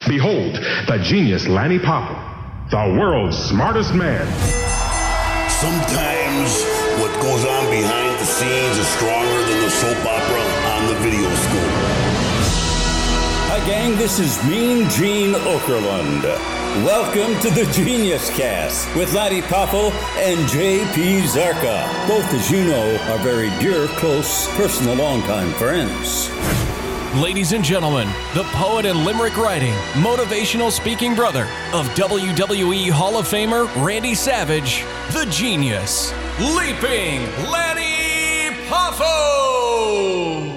Behold, the genius Lanny Poffo, the world's smartest man. Sometimes what goes on behind the scenes is stronger than the soap opera on the video scope. Hi gang, this is Mean Gene Okerlund. Welcome to the Genius Cast with Lanny Poffo and JP Zarka. Both, as you know, are very dear, close, personal, longtime friends. Ladies and gentlemen, the poet and limerick writing, motivational speaking brother of WWE Hall of Famer Randy Savage, the genius, Leaping Lanny Poffo!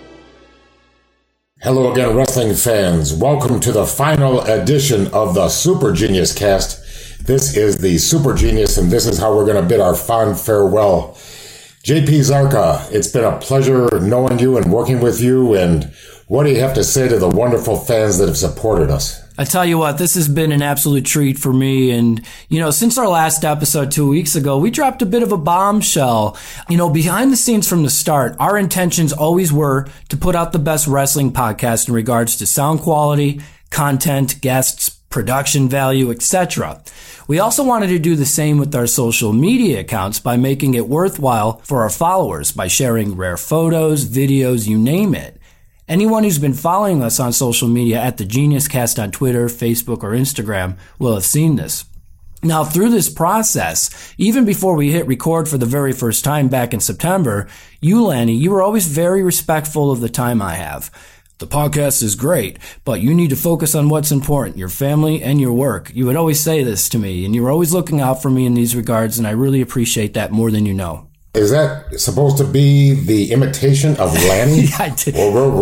Hello again, wrestling fans. Welcome to the final edition of the Super Genius Cast. This is the Super Genius, and this is how we're going to bid our fond farewell. JP Zarka, it's been a pleasure knowing you and working with you, and what do you have to say to the wonderful fans that have supported us? I tell you what, this has been an absolute treat for me. And, since our last episode 2 weeks ago, we dropped a bit of a bombshell. Behind the scenes from the start, our intentions always were to put out the best wrestling podcast in regards to sound quality, content, guests, production value, etc. We also wanted to do the same with our social media accounts by making it worthwhile for our followers by sharing rare photos, videos, you name it. Anyone who's been following us on social media at the Genius Cast on Twitter, Facebook, or Instagram will have seen this. Now, through this process, even before we hit record for the very first time back in September, you, Lanny, you were always very respectful of the time I have. The podcast is great, but you need to focus on what's important, your family and your work. You would always say this to me, and you were always looking out for me in these regards, and I really appreciate that more than you know. Is that supposed to be the imitation of Lanny? Yeah, I did.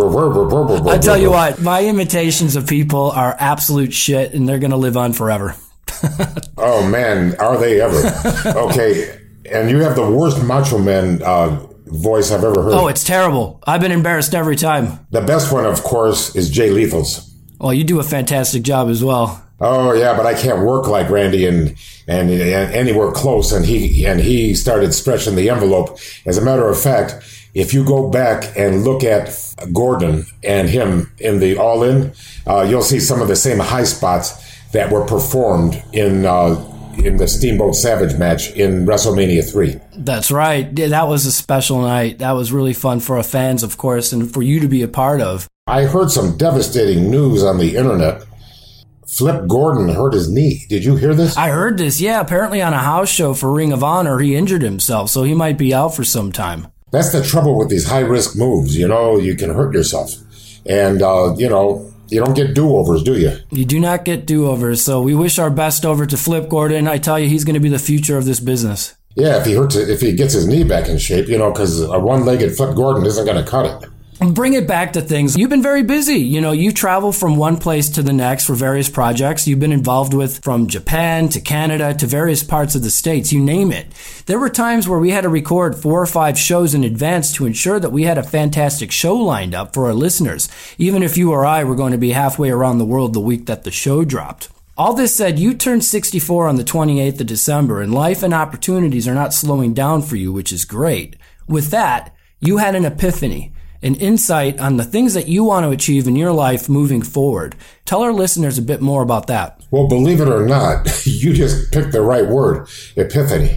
I tell you what, my imitations of people are absolute shit, and they're going to live on forever. Oh, man, are they ever? Okay, and you have the worst Macho Man voice I've ever heard. Oh, it's terrible. I've been embarrassed every time. The best one, of course, is Jay Lethal's. Well, you do a fantastic job as well. Oh yeah, but I can't work like Randy and anywhere close. And he started stretching the envelope. As a matter of fact, if you go back and look at Gordon and him in the All In, you'll see some of the same high spots that were performed in the Steamboat Savage match in WrestleMania 3. That's right. Yeah, that was a special night. That was really fun for our fans, of course, and for you to be a part of. I heard some devastating news on the internet. Flip Gordon hurt his knee. Did you hear this? I heard this, yeah. Apparently on a house show for Ring of Honor, he injured himself, so he might be out for some time. That's the trouble with these high-risk moves. You can hurt yourself. And, you don't get do-overs, do you? You do not get do-overs, so we wish our best over to Flip Gordon. I tell you, he's going to be the future of this business. Yeah, if he gets his knee back in shape, because a one-legged Flip Gordon isn't going to cut it. Bring it back to things. You've been very busy. You travel from one place to the next for various projects you've been involved with, from Japan to Canada to various parts of the States, you name it. There were times where we had to record 4 or 5 shows in advance to ensure that we had a fantastic show lined up for our listeners, even if you or I were going to be halfway around the world the week that the show dropped. All this said, you turned 64 on the 28th of December, and life and opportunities are not slowing down for you, which is great. With that, you had an epiphany. An insight on the things that you want to achieve in your life moving forward. Tell our listeners a bit more about that. Well, believe it or not, you just picked the right word, epiphany.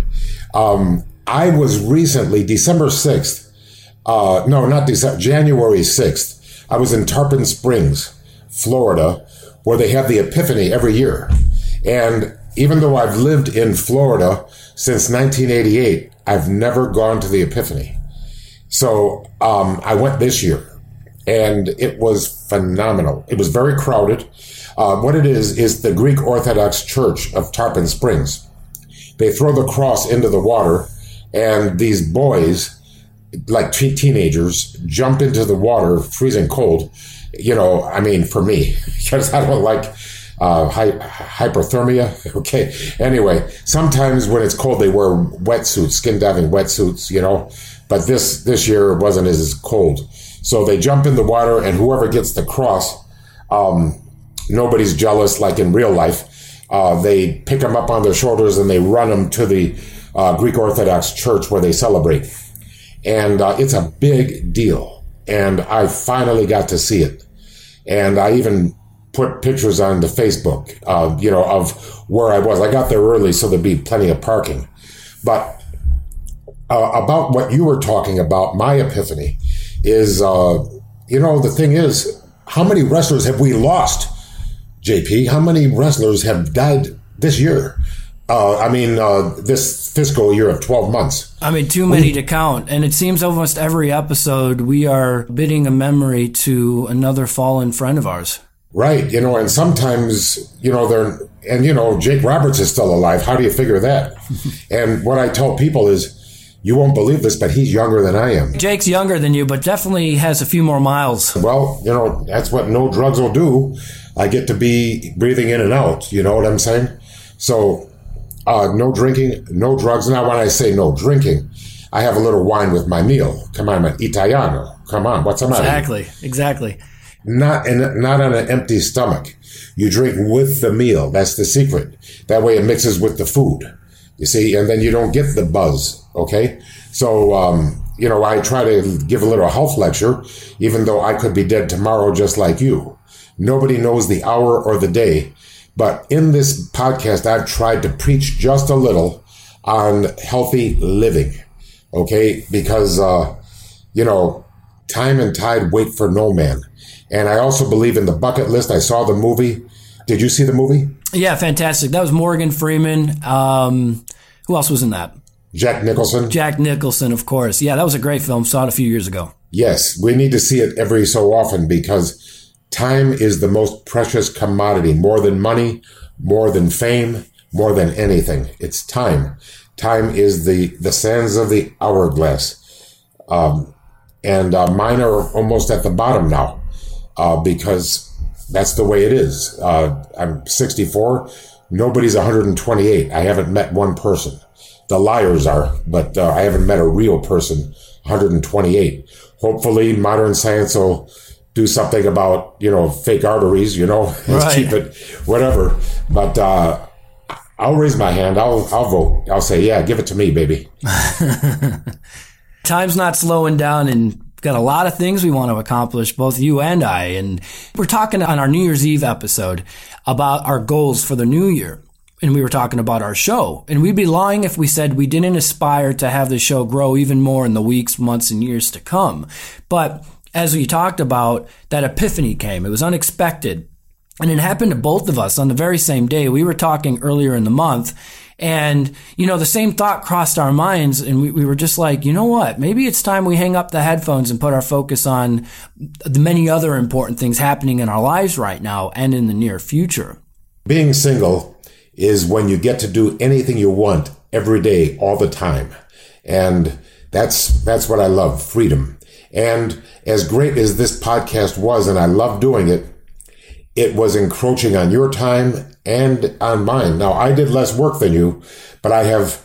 I was recently, January 6th, I was in Tarpon Springs, Florida, where they have the Epiphany every year. And even though I've lived in Florida since 1988, I've never gone to the Epiphany. So I went this year, and it was phenomenal. It was very crowded. What it is the Greek Orthodox Church of Tarpon Springs. They throw the cross into the water, and these boys, like teenagers, jump into the water, freezing cold. For me, because I don't like hypothermia. Okay. Anyway, sometimes when it's cold, they wear wetsuits, skin diving wetsuits, But this year it wasn't as cold. So they jump in the water, and whoever gets the cross, nobody's jealous like in real life. They pick them up on their shoulders and they run them to the Greek Orthodox Church where they celebrate. And it's a big deal. And I finally got to see it. And I even put pictures on the Facebook, of where I was. I got there early so there'd be plenty of parking. But about what you were talking about, my epiphany is, the thing is, how many wrestlers have we lost, JP? How many wrestlers have died this year? This fiscal year of 12 months. Too many to count. And it seems almost every episode we are bidding a memory to another fallen friend of ours. Right. And sometimes, Jake Roberts is still alive. How do you figure that? And what I tell people is, you won't believe this, but he's younger than I am. Jake's younger than you, but definitely has a few more miles. Well, that's what no drugs will do. I get to be breathing in and out. You know what I'm saying? So, no drinking, no drugs. Now, when I say no drinking, I have a little wine with my meal. Come on, I'm an Italiano. Come on, what's the matter? Exactly. Not on an empty stomach. You drink with the meal. That's the secret. That way it mixes with the food. You see, and then you don't get the buzz, okay? So, I try to give a little health lecture, even though I could be dead tomorrow just like you. Nobody knows the hour or the day. But in this podcast, I've tried to preach just a little on healthy living, okay? Because, time and tide wait for no man. And I also believe in the bucket list. I saw the movie. Did you see the movie? Yeah, fantastic. That was Morgan Freeman. Who else was in that? Jack Nicholson. Jack Nicholson, of course. Yeah, that was a great film. Saw it a few years ago. Yes, we need to see it every so often because time is the most precious commodity, more than money, more than fame, more than anything. It's time. Time is the sands of the hourglass. And mine are almost at the bottom now because that's the way it is. I'm 64. Nobody's 128. I haven't met one person. The liars are, but I haven't met a real person, 128. Hopefully, modern science will do something about, fake arteries, right. Keep it, whatever. But I'll raise my hand. I'll vote. I'll say, yeah, give it to me, baby. Time's not slowing down, and got a lot of things we want to accomplish, both you and I. And we're talking on our New Year's Eve episode about our goals for the new year. And we were talking about our show. And we'd be lying if we said we didn't aspire to have the show grow even more in the weeks, months, and years to come. But as we talked about, that epiphany came. It was unexpected. And it happened to both of us on the very same day. We were talking earlier in the month. And, the same thought crossed our minds. And we were just like, you know what? Maybe it's time we hang up the headphones and put our focus on the many other important things happening in our lives right now and in the near future. Being single is when you get to do anything you want every day, all the time. And that's what I love, freedom. And as great as this podcast was, and I love doing it, it was encroaching on your time and on mine. Now, I did less work than you, but I have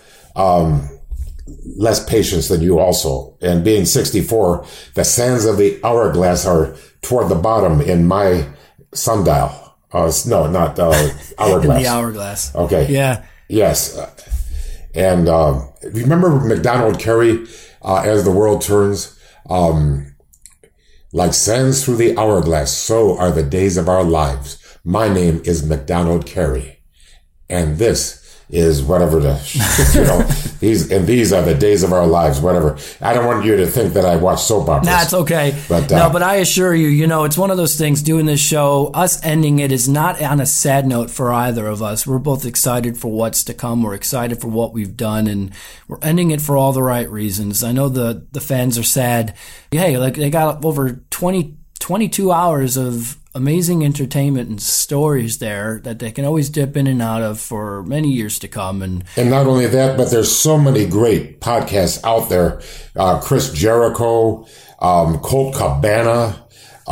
less patience than you also. And being 64, the sands of the hourglass are toward the bottom in my sundial. No, not hourglass. In the hourglass. Okay. Yeah. Yes. And remember MacDonald Carey, As the World Turns? Like sands through the hourglass, so are the days of our lives. My name is MacDonald Carey. And this is whatever these are the days of our lives, whatever. I don't want you to think that I watch soap operas. Nah, it's okay. But I assure you, it's one of those things, doing this show, us ending it is not on a sad note for either of us. We're both excited for what's to come. We're excited for what we've done, and we're ending it for all the right reasons. I know the fans are sad. Hey, like they got over 22 hours of amazing entertainment and stories there that they can always dip in and out of for many years to come. And not only that, but there's so many great podcasts out there. Chris Jericho, Colt Cabana,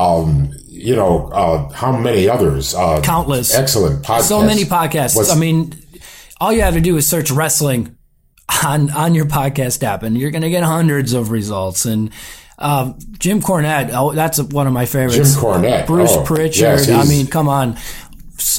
how many others? Countless. Excellent podcasts. So many podcasts. All you have to do is search wrestling on your podcast app, and you're going to get hundreds of results. And Jim Cornette, that's one of my favorites. Jim Cornette. Bruce Pritchard. Yes, come on.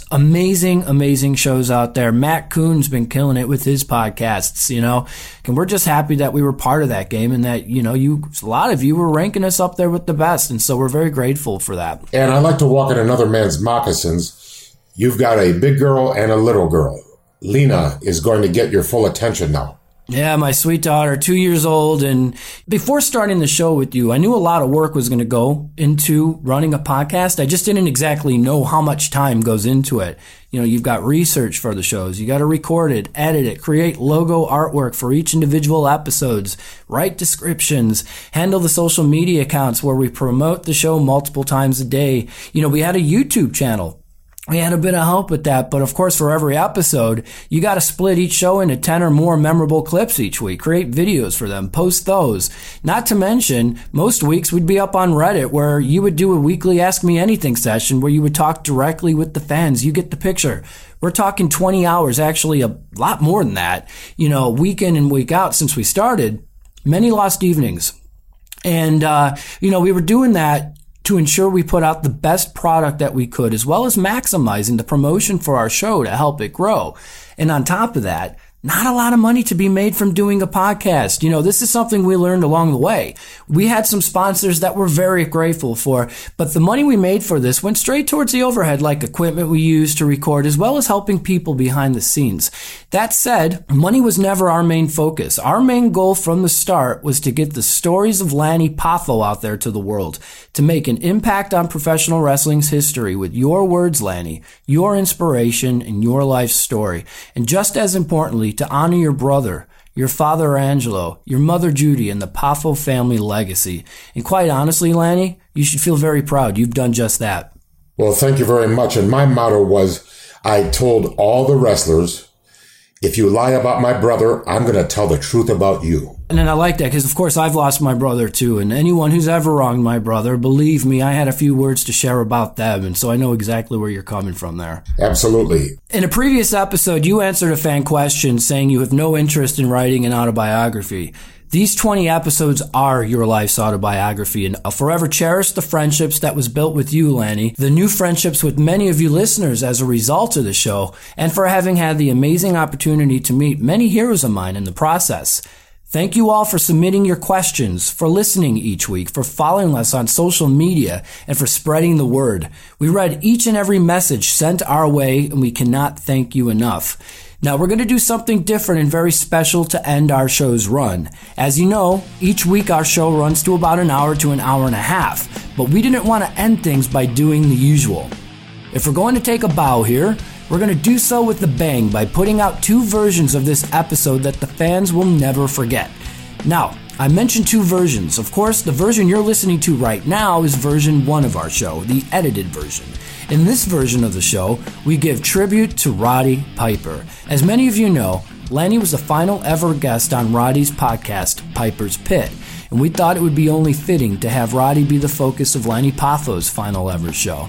amazing, amazing shows out there. Matt Kuhn's been killing it with his podcasts, and we're just happy that we were part of that game and that, a lot of you were ranking us up there with the best. And so we're very grateful for that. And I like to walk in another man's moccasins. You've got a big girl and a little girl. Lena is going to get your full attention now. Yeah, my sweet daughter, 2 years old. And before starting the show with you, I knew a lot of work was going to go into running a podcast. I just didn't exactly know how much time goes into it. You've got research for the shows. You got to record it, edit it, create logo artwork for each individual episodes, write descriptions, handle the social media accounts where we promote the show multiple times a day. We had a YouTube channel. We had a bit of help with that, but of course for every episode, you got to split each show into 10 or more memorable clips each week, create videos for them, post those. Not to mention, most weeks we'd be up on Reddit where you would do a weekly Ask Me Anything session where you would talk directly with the fans. You get the picture. We're talking 20 hours, actually a lot more than that, week in and week out since we started. Many lost evenings. And, we were doing that to ensure we put out the best product that we could, as well as maximizing the promotion for our show to help it grow. And on top of that, not a lot of money to be made from doing a podcast. This is something we learned along the way. We had some sponsors that we're very grateful for, but the money we made for this went straight towards the overhead, like equipment we used to record, as well as helping people behind the scenes. That said, money was never our main focus. Our main goal from the start was to get the stories of Lanny Poffo out there to the world, to make an impact on professional wrestling's history with your words, Lanny, your inspiration, and your life story. And just as importantly, to honor your brother, your father Angelo, your mother Judy, and the Poffo family legacy. And quite honestly, Lanny, you should feel very proud. You've done just that. Well, thank you very much. And my motto was, I told all the wrestlers, if you lie about my brother, I'm going to tell the truth about you. And then I like that because, of course, I've lost my brother too. And anyone who's ever wronged my brother, believe me, I had a few words to share about them. And so I know exactly where you're coming from there. Absolutely. In a previous episode, you answered a fan question saying you have no interest in writing an autobiography. These 20 episodes are your life's autobiography, and I'll forever cherish the friendships that was built with you, Lanny, the new friendships with many of you listeners as a result of the show, and for having had the amazing opportunity to meet many heroes of mine in the process. Thank you all for submitting your questions, for listening each week, for following us on social media, and for spreading the word. We read each and every message sent our way, and we cannot thank you enough. Now, we're going to do something different and very special to end our show's run. As you know, each week our show runs to about an hour to an hour and a half, but we didn't want to end things by doing the usual. If we're going to take a bow here, we're going to do so with a bang by putting out 2 versions of this episode that the fans will never forget. Now, I mentioned 2 versions. Of course, the version you're listening to right now is version 1 of our show, the edited version. In this version of the show, we give tribute to Roddy Piper. As many of you know, Lanny was the final ever guest on Roddy's podcast, Piper's Pit, and we thought it would be only fitting to have Roddy be the focus of Lanny Poffo's final ever show.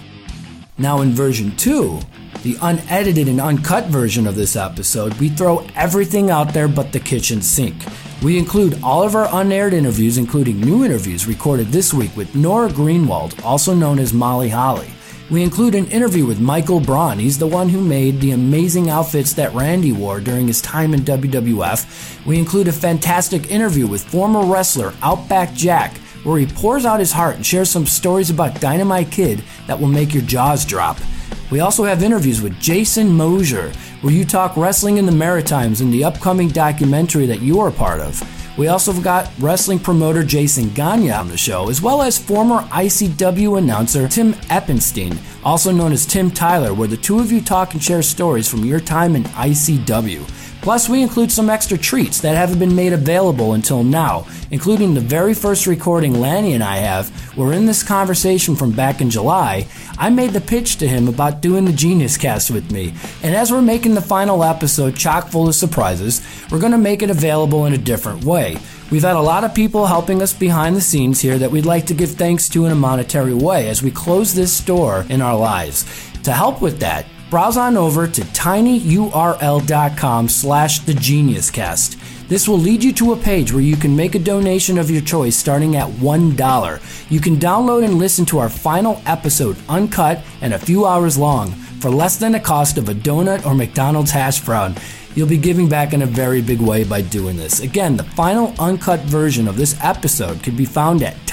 Now in version 2, the unedited and uncut version of this episode, we throw everything out there but the kitchen sink. We include all of our unaired interviews, including new interviews recorded this week with Nora Greenwald, also known as Molly Holly. We include an interview with Michael Braun. He's the one who made the amazing outfits that Randy wore during his time in WWF. We include a fantastic interview with former wrestler Outback Jack, where he pours out his heart and shares some stories about Dynamite Kid that will make your jaws drop. We also have interviews with Jason Mosier, where you talk wrestling in the Maritimes in the upcoming documentary that you are a part of. We also got wrestling promoter Jason Gagne on the show, as well as former ICW announcer Tim Eppenstein, also known as Tim Tyler, where the two of you talk and share stories from your time in ICW. Plus, we include some extra treats that haven't been made available until now, including the very first recording Lanny and I have, where in this conversation from back in July, I made the pitch to him about doing the Genius Cast with me. And as we're making the final episode chock full of surprises, we're going to make it available in a different way. We've had a lot of people helping us behind the scenes here that we'd like to give thanks to in a monetary way as we close this door in our lives. To help with that, browse on over to tinyurl.com/thegeniuscast. This will lead you to a page where you can make a donation of your choice starting at $1. You can download and listen to our final episode uncut and a few hours long for less than the cost of a donut or McDonald's hash brown. You'll be giving back in a very big way by doing this. Again, the final uncut version of this episode can be found at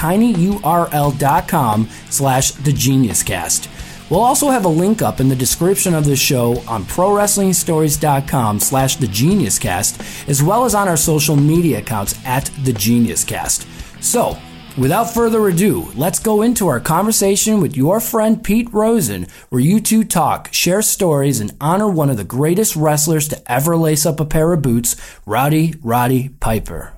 tinyurl.com/thegeniuscast. We'll also have a link up in the description of this show on prowrestlingstories.com/thegeniuscast, as well as on our social media accounts at thegeniuscast. So, without further ado, let's go into our conversation with your friend Pete Rosen, where you two talk, share stories, and honor one of the greatest wrestlers to ever lace up a pair of boots, Rowdy Roddy Piper.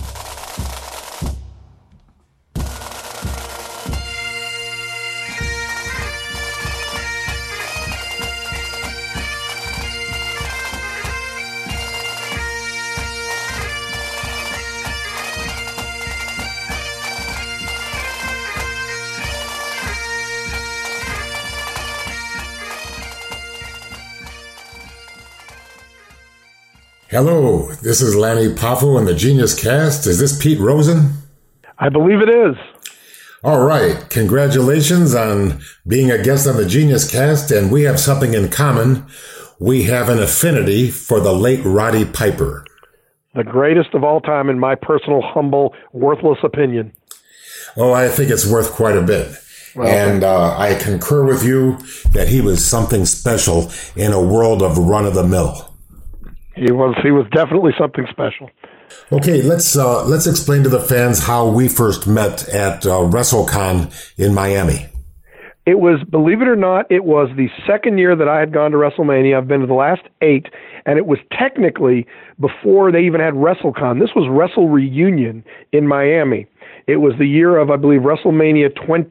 Hello, this is Lanny Poffo and the Genius Cast. Is this Pete Rosen? I believe it is. All right. Congratulations on being a guest on the Genius Cast, and we have something in common. We have an affinity for the late Roddy Piper. The greatest of all time, in my personal, humble, worthless opinion. Oh, I think it's worth quite a bit. Well, and I concur with you that he was something special in a world of run-of-the-mill. He was definitely something special. Okay, let's explain to the fans how we first met at WrestleCon in Miami. It was, believe it or not, it was the second year that I had gone to WrestleMania. I've been to the last 8, and it was technically before they even had WrestleCon. This was Wrestle Reunion in Miami. It was the year of, I believe, WrestleMania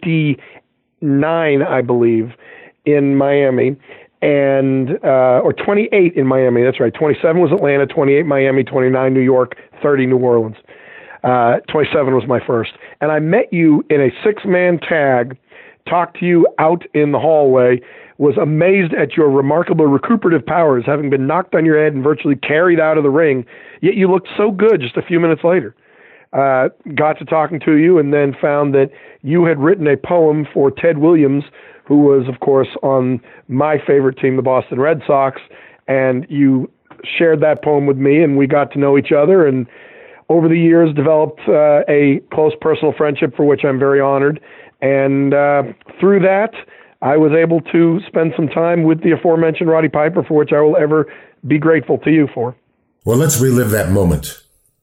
29, I believe, in Miami. Or 28 in Miami. That's right. 27 was Atlanta, 28 Miami, 29 New York, 30 New Orleans. 27 was my first. And I met you in a 6-man tag, talked to you out in the hallway, was amazed at your remarkable recuperative powers, having been knocked on your head and virtually carried out of the ring, yet you looked so good just a few minutes later. Got to talking to you and then found that you had written a poem for Ted Williams, who was, of course, on my favorite team, the Boston Red Sox, and you shared that poem with me, and we got to know each other, and over the years developed a close personal friendship for which I'm very honored. And through that, I was able to spend some time with the aforementioned Roddy Piper, for which I will ever be grateful to you for. Well, let's relive that moment.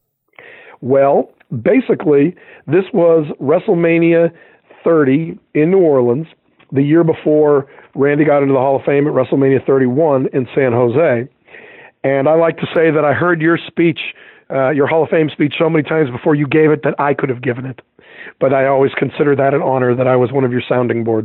Well, basically, this was WrestleMania 30 in New Orleans, the year before Randy got into the Hall of Fame at WrestleMania 31 in San Jose. And I like to say that I heard your speech, your Hall of Fame speech, so many times before you gave it that I could have given it. But I always consider that an honor that I was one of your sounding boards.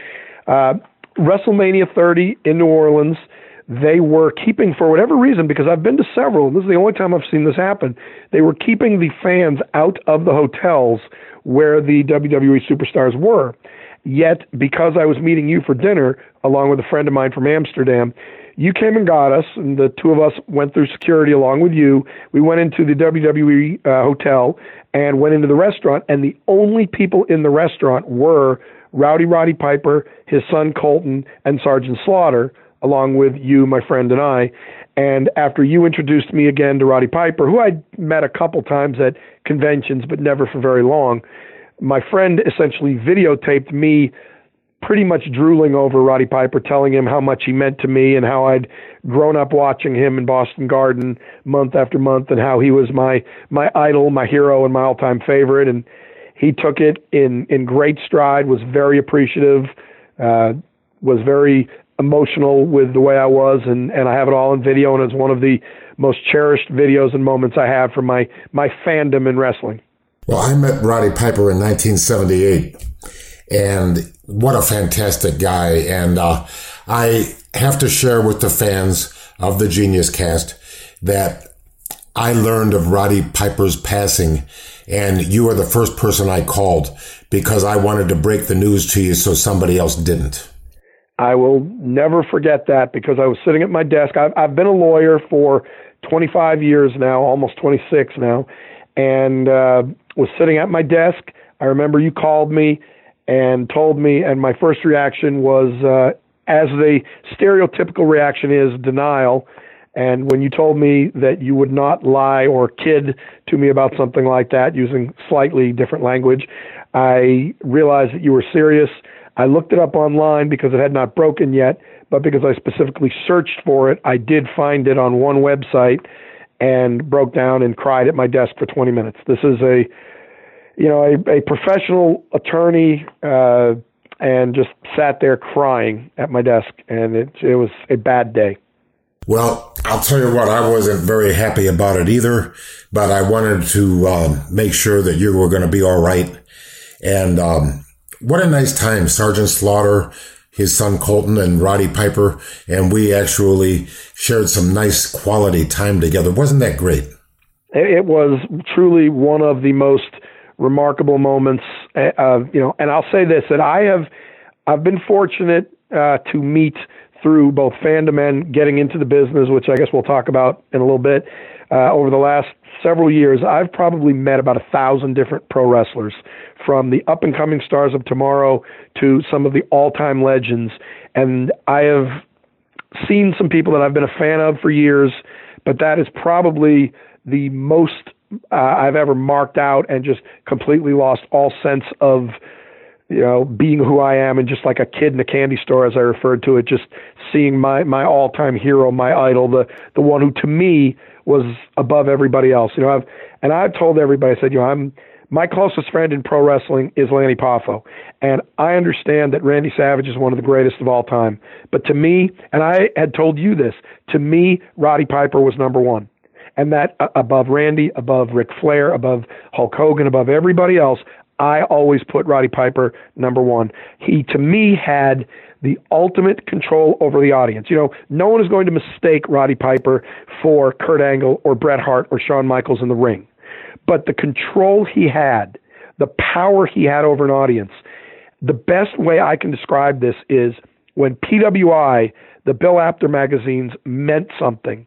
WrestleMania 30 in New Orleans, they were keeping, for whatever reason, because I've been to several, and this is the only time I've seen this happen, they were keeping the fans out of the hotels where the WWE superstars were. Yet, because I was meeting you for dinner, along with a friend of mine from Amsterdam, you came and got us, and the two of us went through security along with you. We went into the WWE hotel and went into the restaurant, and the only people in the restaurant were Rowdy Roddy Piper, his son Colton, and Sergeant Slaughter, along with you, my friend, and I. And after you introduced me again to Roddy Piper, who I'd met a couple times at conventions, but never for very long, my friend essentially videotaped me pretty much drooling over Roddy Piper, telling him how much he meant to me and how I'd grown up watching him in Boston Garden month after month and how he was my idol, my hero, and my all-time favorite. And he took it in great stride, was very appreciative, was very emotional with the way I was, and I have it all in video, and it's one of the most cherished videos and moments I have from my fandom in wrestling. Well, I met Roddy Piper in 1978, and what a fantastic guy. And I have to share with the fans of the Genius Cast that I learned of Roddy Piper's passing, and you are the first person I called because I wanted to break the news to you so somebody else didn't. I will never forget that because I was sitting at my desk. I've been a lawyer for 25 years now, almost 26 now, and was sitting at my desk. I remember you called me and told me, and my first reaction was, as the stereotypical reaction is, denial. And when you told me that you would not lie or kid to me about something like that using slightly different language, I realized that you were serious. I looked it up online because it had not broken yet, but because I specifically searched for it, I did find it on one website and broke down and cried at my desk for 20 minutes. This is a professional attorney, and just sat there crying at my desk, and it was a bad day. Well, I'll tell you what, I wasn't very happy about it either, but I wanted to make sure that you were going to be all right. And what a nice time, Sergeant Slaughter, his son Colton, and Roddy Piper, and we actually shared some nice quality time together. Wasn't that great? It was truly one of the most remarkable moments, and I'll say this, that I've been fortunate to meet through both fandom and getting into the business, which I guess we'll talk about in a little bit. Over the last several years, I've probably met about 1,000 different pro wrestlers, from the up-and-coming stars of tomorrow to some of the all-time legends. And I have seen some people that I've been a fan of for years, but that is probably the most I've ever marked out and just completely lost all sense of being who I am, and just like a kid in a candy store, as I referred to it, just seeing my all-time hero, my idol, the one who to me was above everybody else. I've told everybody, I said, my closest friend in pro wrestling is Lanny Poffo, and I understand that Randy Savage is one of the greatest of all time. But to me, and I had told you this, to me, Roddy Piper was number one. And that above Randy, above Ric Flair, above Hulk Hogan, above everybody else, I always put Roddy Piper number one. He, to me, had the ultimate control over the audience. No one is going to mistake Roddy Piper for Kurt Angle or Bret Hart or Shawn Michaels in the ring. But the control he had, the power he had over an audience, the best way I can describe this is when PWI, the Bill Apter magazines, meant something,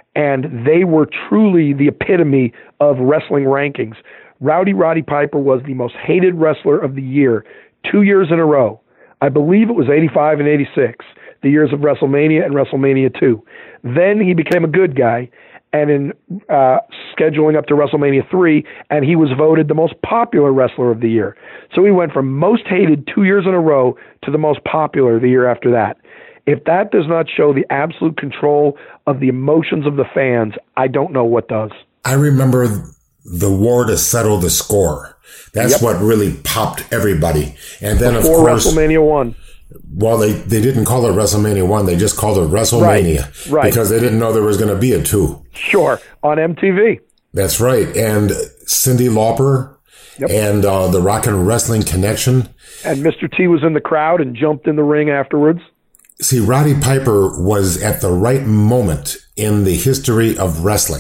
and they were truly the epitome of wrestling rankings. Roddy Piper was the most hated wrestler of the year 2 years in a row. I believe it was 85 and 86, the years of WrestleMania and WrestleMania 2. Then he became a good guy, and in scheduling up to WrestleMania 3, and he was voted the most popular wrestler of the year. So he went from most hated 2 years in a row to the most popular the year after that. If that does not show the absolute control of the emotions of the fans, I don't know what does. I remember the war to settle the score. That's what really popped everybody. And then, before, of course, WrestleMania 1. Well, they didn't call it WrestleMania 1. They just called it WrestleMania. Right. Because they didn't know there was going to be a 2. Sure. On MTV. That's right. And Cyndi Lauper and the Rock and Wrestling Connection. And Mr. T was in the crowd and jumped in the ring afterwards. See, Roddy Piper was at the right moment in the history of wrestling.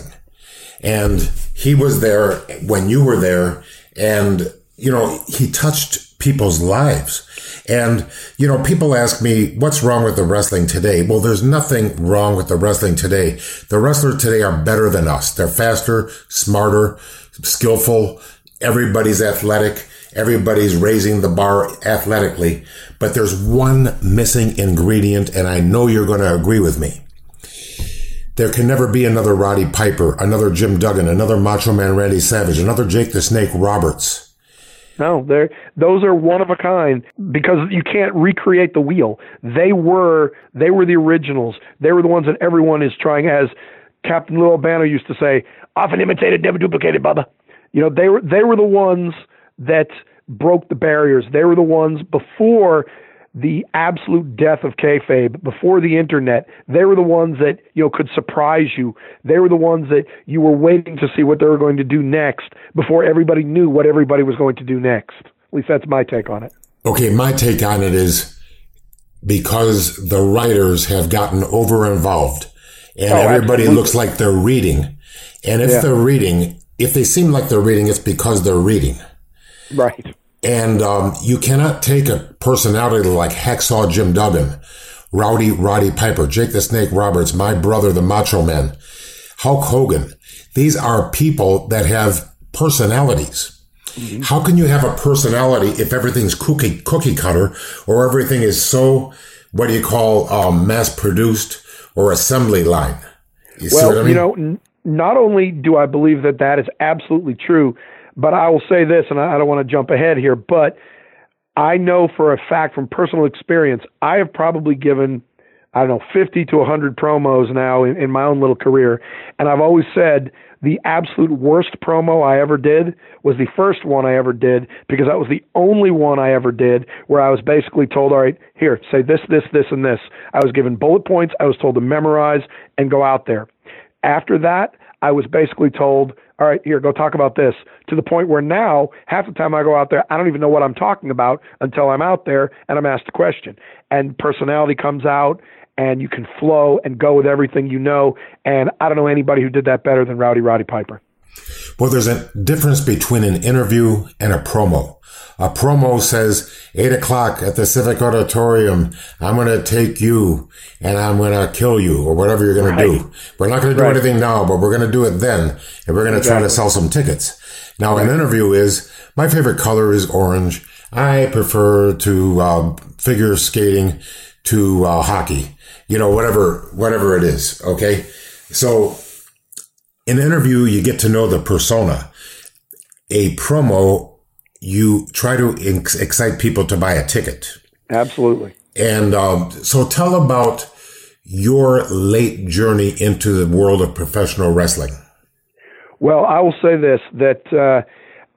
And he was there when you were there, and, he touched people's lives. And, people ask me, what's wrong with the wrestling today? Well, there's nothing wrong with the wrestling today. The wrestlers today are better than us. They're faster, smarter, skillful. Everybody's athletic. Everybody's raising the bar athletically. But there's one missing ingredient, and I know you're going to agree with me. There can never be another Roddy Piper, another Jim Duggan, another Macho Man Randy Savage, another Jake the Snake Roberts. No, those are one of a kind, because you can't recreate the wheel. They were the originals. They were the ones that everyone is trying, as Captain Lou Albano used to say, often imitated, never duplicated, Bubba. They were the ones that broke the barriers. They were the ones before the absolute death of kayfabe, before the internet. They were the ones that, could surprise you. They were the ones that you were waiting to see what they were going to do next before everybody knew what everybody was going to do next. At least that's my take on it. Okay, my take on it is because the writers have gotten over-involved and everybody absolutely looks like they're reading. And if they're reading, if they seem like they're reading, it's because they're reading. Right. And you cannot take a personality like Hacksaw Jim Duggan Rowdy Roddy Piper, Jake the Snake Roberts, my brother, the Macho Man, Hulk Hogan. These are people that have personalities. Mm-hmm. How can you have a personality if everything's cookie cutter, or everything is so, what do you call, mass produced or assembly line? You see what I mean? You know, not only do I believe that that is absolutely true, but I will say this, and I don't want to jump ahead here, but I know for a fact from personal experience, I have probably given, 50 to 100 promos now in my own little career. And I've always said the absolute worst promo I ever did was the first one I ever did, because that was the only one I ever did where I was basically told, all right, here, say this, this, this, and this. I was given bullet points. I was told to memorize and go out there. After that, I was basically told, all right, here, go talk about this, to the point where now, half the time I go out there, I don't even know what I'm talking about until I'm out there and I'm asked a question. And personality comes out, and you can flow and go with everything you know. And I don't know anybody who did that better than Rowdy Roddy Piper. Well, there's a difference between an interview and a promo. A promo says, 8 o'clock at the Civic Auditorium, I'm going to take you and I'm going to kill you, or whatever you're going to do. We're not going to do anything now, but we're going to do it then. And we're going to try to sell some tickets. Now, an interview is, my favorite color is orange. I prefer to figure skating to hockey. You know, whatever it is. Okay. So in an interview, you get to know the persona. A promo, you try to excite people to buy a ticket. Absolutely. And so tell about your late journey into the world of professional wrestling. Well, I will say this, that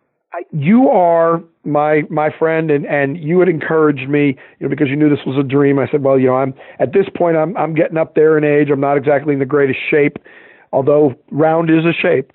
you are my friend, and you had encouraged me, because you knew this was a dream. I said, well, I'm at this point, I'm getting up there in age. I'm not exactly in the greatest shape, although round is a shape.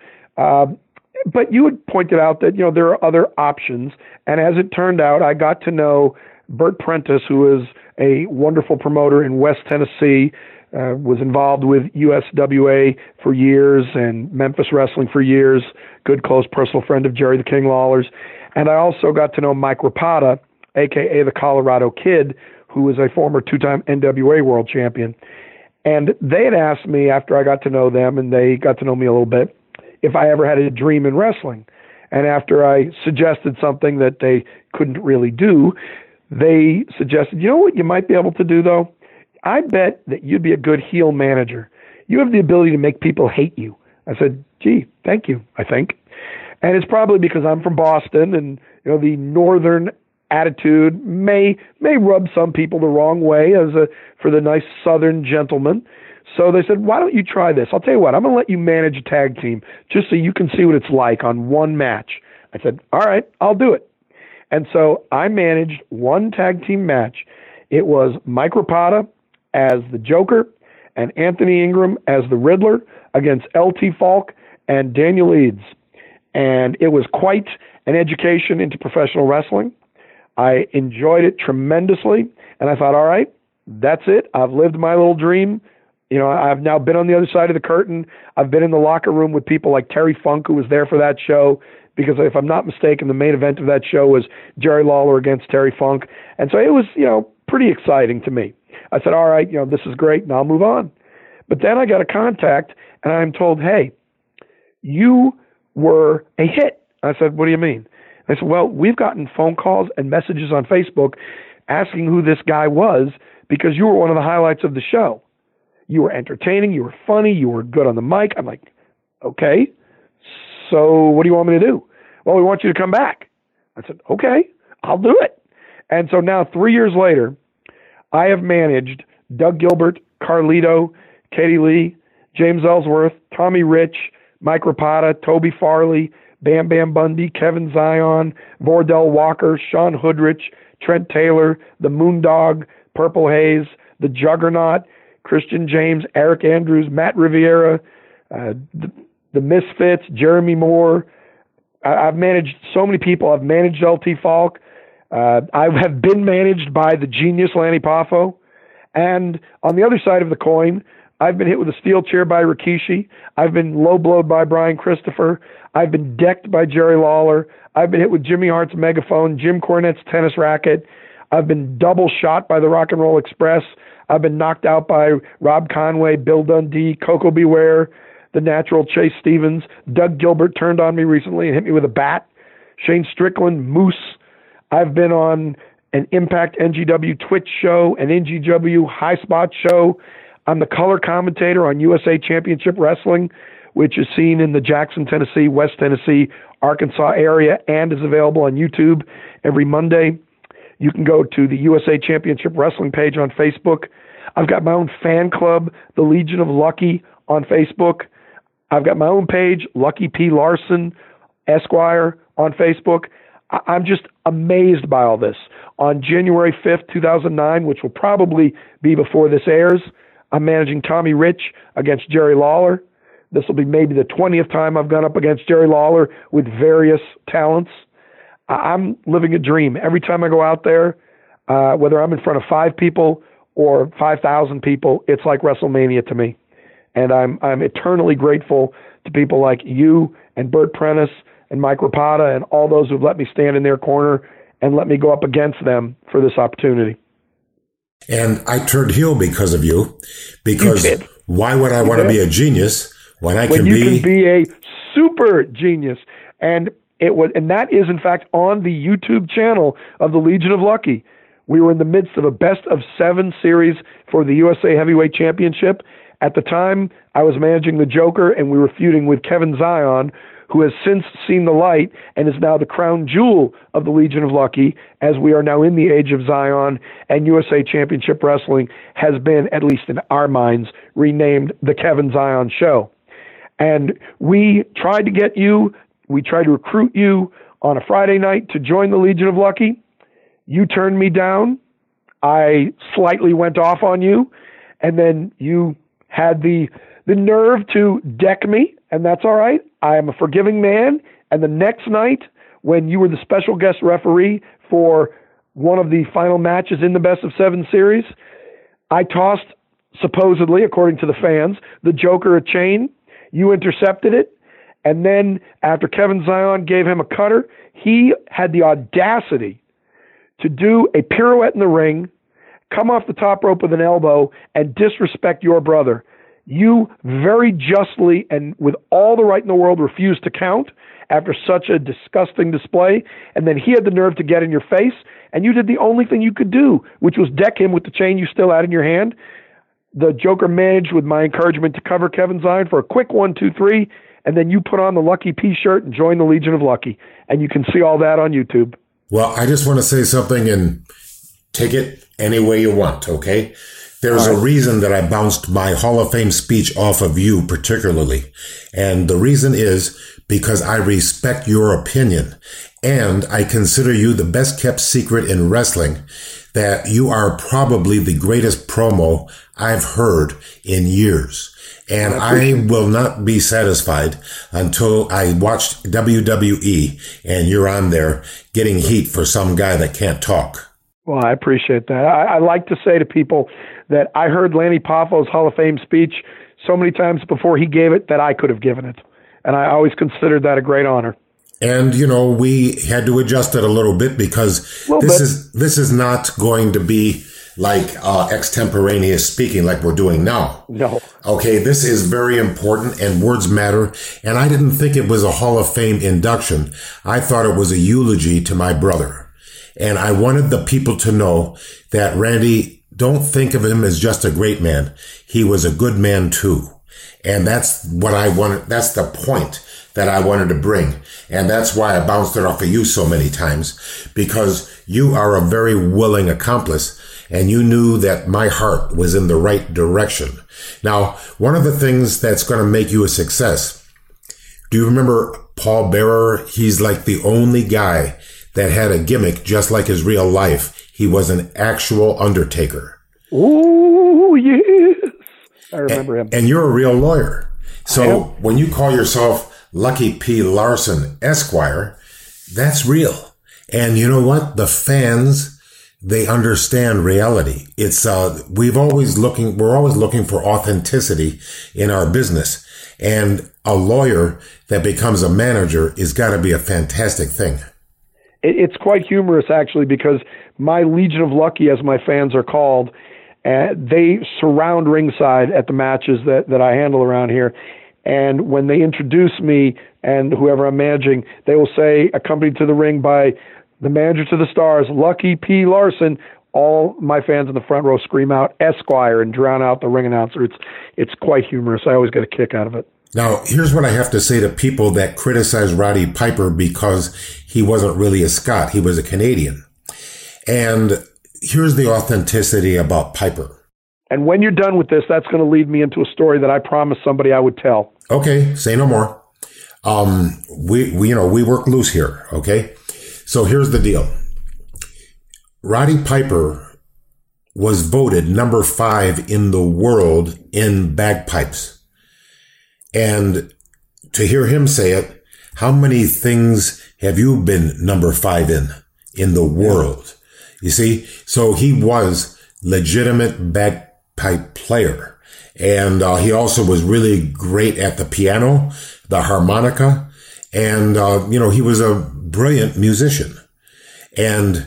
But you had pointed out that, there are other options. And as it turned out, I got to know Bert Prentice, who is a wonderful promoter in West Tennessee, was involved with USWA for years and Memphis Wrestling for years, good close personal friend of Jerry the King Lawler's. And I also got to know Mike Rapata, a.k.a. the Colorado Kid, who was a former two-time NWA world champion. And they had asked me, after I got to know them, and they got to know me a little bit, if I ever had a dream in wrestling. And after I suggested something that they couldn't really do, they suggested, you know what you might be able to do, though? I bet that you'd be a good heel manager. You have the ability to make people hate you. I said, gee, thank you, I think. And it's probably because I'm from Boston, and the northern attitude may rub some people the wrong way for the nice southern gentleman. So they said, why don't you try this? I'll tell you what, I'm going to let you manage a tag team just so you can see what it's like on one match. I said, all right, I'll do it. And so I managed one tag team match. It was Mike Rapata as the Joker and Anthony Ingram as the Riddler against LT Falk and Daniel Eads. And it was quite an education into professional wrestling. I enjoyed it tremendously. And I thought, all right, that's it. I've lived my little dream. I've now been on the other side of the curtain. I've been in the locker room with people like Terry Funk, who was there for that show, because if I'm not mistaken, the main event of that show was Jerry Lawler against Terry Funk. And so it was, pretty exciting to me. I said, all right, this is great, and I'll move on. But then I got a contact, and I'm told, hey, you were a hit. I said, what do you mean? I said, well, we've gotten phone calls and messages on Facebook asking who this guy was, because you were one of the highlights of the show. You were entertaining, you were funny, you were good on the mic. I'm like, okay, so what do you want me to do? Well, we want you to come back. I said, okay, I'll do it. And so now 3 years later, I have managed Doug Gilbert, Carlito, Katie Lee, James Ellsworth, Tommy Rich, Mike Rapata, Toby Farley, Bam Bam Bundy, Kevin Zion, Vordell Walker, Sean Hoodrich, Trent Taylor, the Moondog, Purple Haze, the Juggernaut, Christian James, Eric Andrews, Matt Riviera, the Misfits, Jeremy Moore. I've managed so many people. I've managed LT Falk. I have been managed by the genius Lanny Poffo. And on the other side of the coin, I've been hit with a steel chair by Rikishi. I've been low blowed by Brian Christopher. I've been decked by Jerry Lawler. I've been hit with Jimmy Hart's megaphone, Jim Cornette's tennis racket. I've been double shot by the Rock and Roll Express. I've been knocked out by Rob Conway, Bill Dundee, Coco Beware, the Natural, Chase Stevens. Doug Gilbert turned on me recently and hit me with a bat. Shane Strickland, Moose. I've been on an Impact NGW Twitch show, an NGW High Spot show. I'm the color commentator on USA Championship Wrestling, which is seen in the Jackson, Tennessee, West Tennessee, Arkansas area, and is available on YouTube every Monday. You can go to the USA Championship Wrestling page on Facebook. I've got my own fan club, the Legion of Lucky, on Facebook. I've got my own page, Lucky P. Larson, Esquire, on Facebook. I'm just amazed by all this. On January 5th, 2009, which will probably be before this airs, I'm managing Tommy Rich against Jerry Lawler. This will be maybe the 20th time I've gone up against Jerry Lawler with various talents. I'm living a dream. Every time I go out there, whether I'm in front of 5 people or 5,000 people, it's like WrestleMania to me. And I'm eternally grateful to people like you and Bert Prentice and Mike Rapata and all those who've let me stand in their corner and let me go up against them for this opportunity. And I turned heel because of you. Because why would I want to be a genius when I can be a super genius? And that is in fact on the YouTube channel of the Legion of Lucky. We were in the midst of a best of 7 series for the USA Heavyweight Championship. At the time, I was managing the Joker, and we were feuding with Kevin Zion, who has since seen the light and is now the crown jewel of the Legion of Lucky, as we are now in the age of Zion, and USA Championship Wrestling has been, at least in our minds, renamed the Kevin Zion Show. And we tried to get you, we tried to recruit you on a Friday night to join the Legion of Lucky. You turned me down. I slightly went off on you, and then you had the nerve to deck me, and that's all right. I am a forgiving man. And the next night, when you were the special guest referee for one of the final matches in the best of 7 series, I tossed, supposedly, according to the fans, the Joker a chain. You intercepted it. And then after Kevin Zion gave him a cutter, he had the audacity to do a pirouette in the ring, come off the top rope with an elbow, and disrespect your brother. You very justly and with all the right in the world refused to count after such a disgusting display. And then he had the nerve to get in your face, and you did the only thing you could do, which was deck him with the chain you still had in your hand. The Joker managed with my encouragement to cover Kevin Zion for a quick 1, 2, 3, and then you put on the Lucky P shirt and joined the Legion of Lucky. And you can see all that on YouTube. Well, I just want to say something and take it any way you want, okay? There's a reason that I bounced my Hall of Fame speech off of you particularly. And the reason is because I respect your opinion. And I consider you the best kept secret in wrestling, that you are probably the greatest promo I've heard in years. And I will not be satisfied until I watched WWE and you're on there getting heat for some guy that can't talk. Well, I appreciate that. I like to say to people that I heard Lanny Poffo's Hall of Fame speech so many times before he gave it that I could have given it. And I always considered that a great honor. And, you know, we had to adjust it a little bit because this is not going to be like extemporaneous speaking like we're doing now. No. Okay, this is very important and words matter. And I didn't think it was a Hall of Fame induction. I thought it was a eulogy to my brother. And I wanted the people to know that Randy, don't think of him as just a great man. He was a good man too. And that's what I wanted. That's the point that I wanted to bring. And that's why I bounced it off of you so many times, because you are a very willing accomplice and you knew that my heart was in the right direction. Now, one of the things that's going to make you a success, do you remember Paul Bearer? He's like the only guy that had a gimmick just like his real life. He was an actual Undertaker. Oh, yes. I remember him. And you're a real lawyer. So when you call yourself Lucky P. Larson, Esquire, that's real. And you know what? The fans, they understand reality. It's, we're always looking for authenticity in our business. And a lawyer that becomes a manager is got to be a fantastic thing. It's quite humorous, actually, because my Legion of Lucky, as my fans are called, And they surround ringside at the matches that I handle around here. And when they introduce me and whoever I'm managing, they will say, accompanied to the ring by the manager to the stars, Lucky P. Larson. All my fans in the front row scream out Esquire and drown out the ring announcer. It's quite humorous. I always get a kick out of it. Now, here's what I have to say to people that criticize Roddy Piper because he wasn't really a Scot. He was a Canadian. And here's the authenticity about Piper. And when you're done with this, that's going to lead me into a story that I promised somebody I would tell. Okay, say no more. We work loose here, okay? So here's the deal. Roddy Piper was voted number 5 in the world in bagpipes. And to hear him say it, how many things have you been number 5 in the world? You see? So he was legitimate bagpipe player. And he also was really great at the piano, the harmonica, and, he was a brilliant musician. And,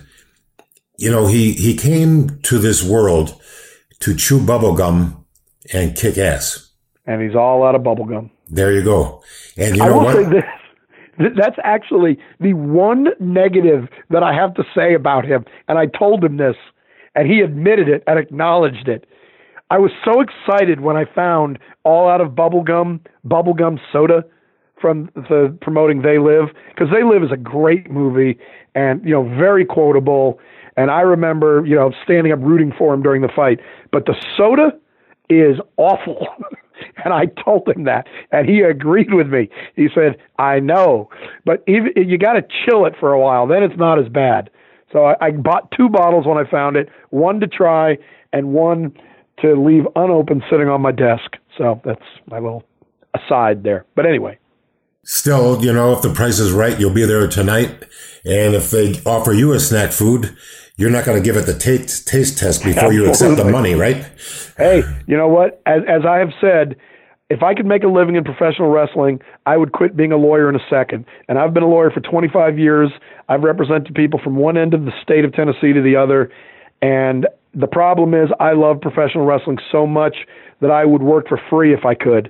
he came to this world to chew bubblegum and kick ass. And he's all out of bubblegum. There you go. And I will say this. That's actually the one negative that I have to say about him. And I told him this, and he admitted it and acknowledged it. I was so excited when I found All Out of Bubblegum Soda from the promoting They Live, because They Live is a great movie and, very quotable. And I remember, standing up rooting for him during the fight. But the soda is awful. And I told him that, and he agreed with me. He said, I know, but you got to chill it for a while. Then it's not as bad. So I bought 2 bottles when I found it, one to try and one to leave unopened sitting on my desk. So that's my little aside there. But anyway. Still, if the price is right, you'll be there tonight. And if they offer you a snack food, you're not going to give it the taste test before you accept the money, right? Hey, you know what? As I have said, if I could make a living in professional wrestling, I would quit being a lawyer in a second. And I've been a lawyer for 25 years. I've represented people from one end of the state of Tennessee to the other. And the problem is I love professional wrestling so much that I would work for free if I could.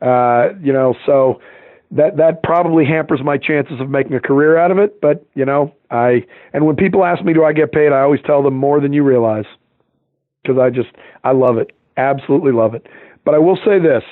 So that probably hampers my chances of making a career out of it. But, and when people ask me, do I get paid? I always tell them more than you realize, because I love it. Absolutely love it. But I will say this.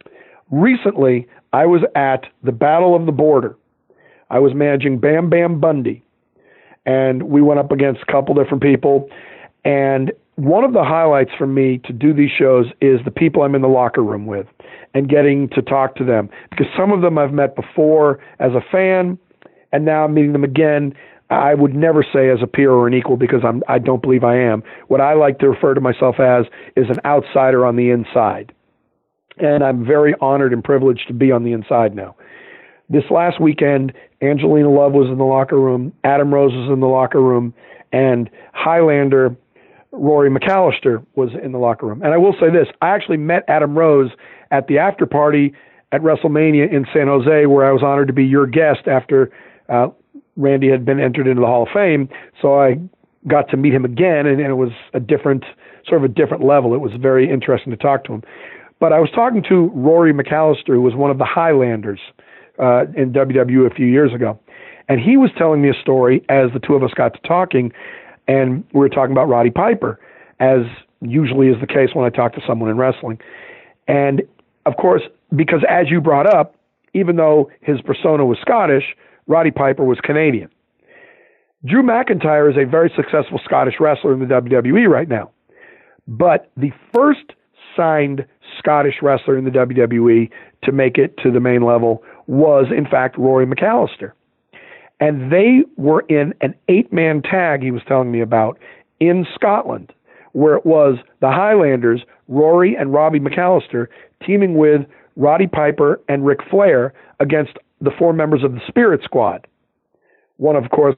Recently, I was at the Battle of the Border. I was managing Bam Bam Bundy, and we went up against a couple different people. And one of the highlights for me to do these shows is the people I'm in the locker room with and getting to talk to them, because some of them I've met before as a fan, and now I'm meeting them again. I would never say as a peer or an equal, because I don't believe I am. What I like to refer to myself as is an outsider on the inside. And I'm very honored and privileged to be on the inside now. This last weekend, Angelina Love was in the locker room, Adam Rose was in the locker room, and Highlander Rory McAllister was in the locker room. And I will say this, I actually met Adam Rose at the after party at WrestleMania in San Jose, where I was honored to be your guest after Randy had been entered into the Hall of Fame. So I got to meet him again, and it was a different level. It was very interesting to talk to him. But I was talking to Rory McAllister, who was one of the Highlanders in WWE a few years ago. And he was telling me a story as the two of us got to talking, and we were talking about Roddy Piper, as usually is the case when I talk to someone in wrestling. And, of course, because as you brought up, even though his persona was Scottish, Roddy Piper was Canadian. Drew McIntyre is a very successful Scottish wrestler in the WWE right now. But the first signed Scottish wrestler in the WWE to make it to the main level was, in fact, Rory McAllister. And they were in an 8-man tag, he was telling me about, in Scotland, where it was the Highlanders, Rory and Robbie McAllister, teaming with Roddy Piper and Ric Flair against the 4 members of the Spirit Squad. One, of course,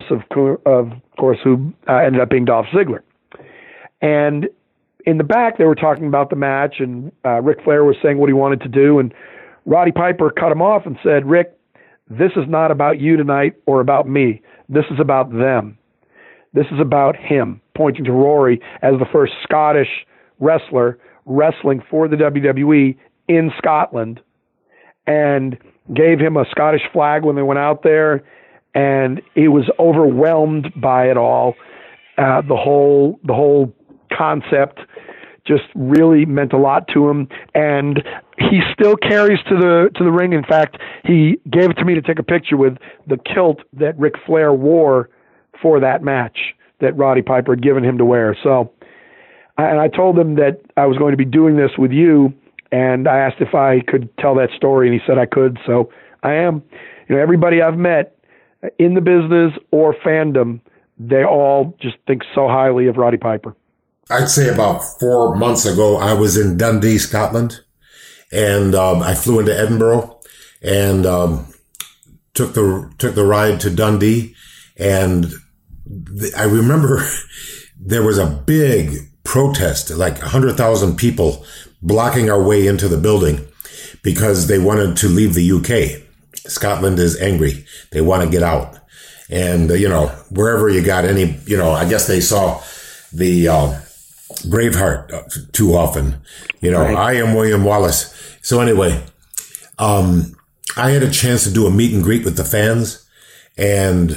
who ended up being Dolph Ziggler. And in the back, they were talking about the match, and Ric Flair was saying what he wanted to do, and Roddy Piper cut him off and said, Rick, this is not about you tonight or about me. This is about them. This is about him, pointing to Rory as the first Scottish wrestler wrestling for the WWE in Scotland, and gave him a Scottish flag when they went out there, and he was overwhelmed by it all. The whole concept just really meant a lot to him, and he still carries to the ring. In fact, he gave it to me to take a picture with the kilt that Ric Flair wore for that match that Roddy Piper had given him to wear. So, and I told him that I was going to be doing this with you, and I asked if I could tell that story, and he said I could. So I am. Everybody I've met in the business or fandom, they all just think so highly of Roddy Piper. I'd say about 4 months ago, I was in Dundee, Scotland, and I flew into Edinburgh and took the ride to Dundee. And I remember there was a big protest, like 100,000 people blocking our way into the building because they wanted to leave the UK. Scotland is angry. They want to get out. And, wherever you got any, I guess they saw the Braveheart too often. Right. I am William Wallace. So anyway, I had a chance to do a meet and greet with the fans. And,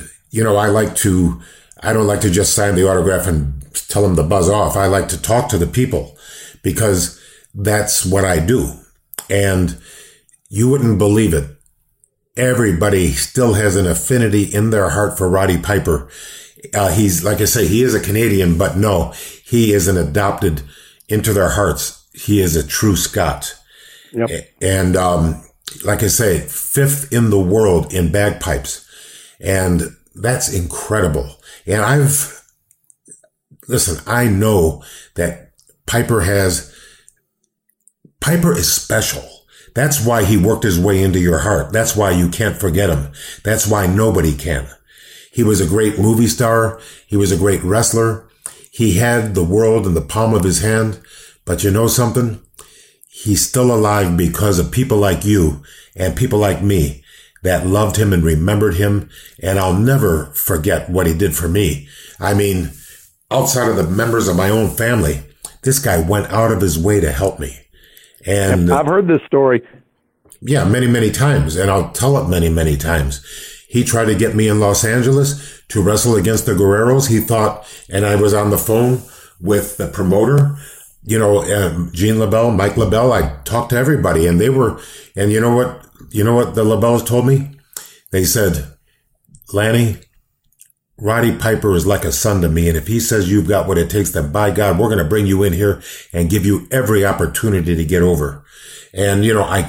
I don't like to just sign the autograph and tell them to buzz off. I like to talk to the people because that's what I do. And you wouldn't believe it. Everybody still has an affinity in their heart for Roddy Piper. He's, like I say, he is a Canadian, but no, he isn't adopted into their hearts. He is a true Scot. Yep. And, like I say, 5th in the world in bagpipes. And that's incredible. And I know that Piper is special. That's why he worked his way into your heart. That's why you can't forget him. That's why nobody can. He was a great movie star. He was a great wrestler. He had the world in the palm of his hand. But you know something? He's still alive because of people like you and people like me that loved him and remembered him. And I'll never forget what he did for me. I mean, outside of the members of my own family, this guy went out of his way to help me. And I've heard this story. Yeah, many, many times. And I'll tell it many, many times. He tried to get me in Los Angeles to wrestle against the Guerreros. He thought, and I was on the phone with the promoter, Gene LaBelle, Mike LaBelle. I talked to everybody and and you know what the LaBelles told me? They said, Lanny, Roddy Piper is like a son to me. And if he says you've got what it takes, then by God, we're going to bring you in here and give you every opportunity to get over. And,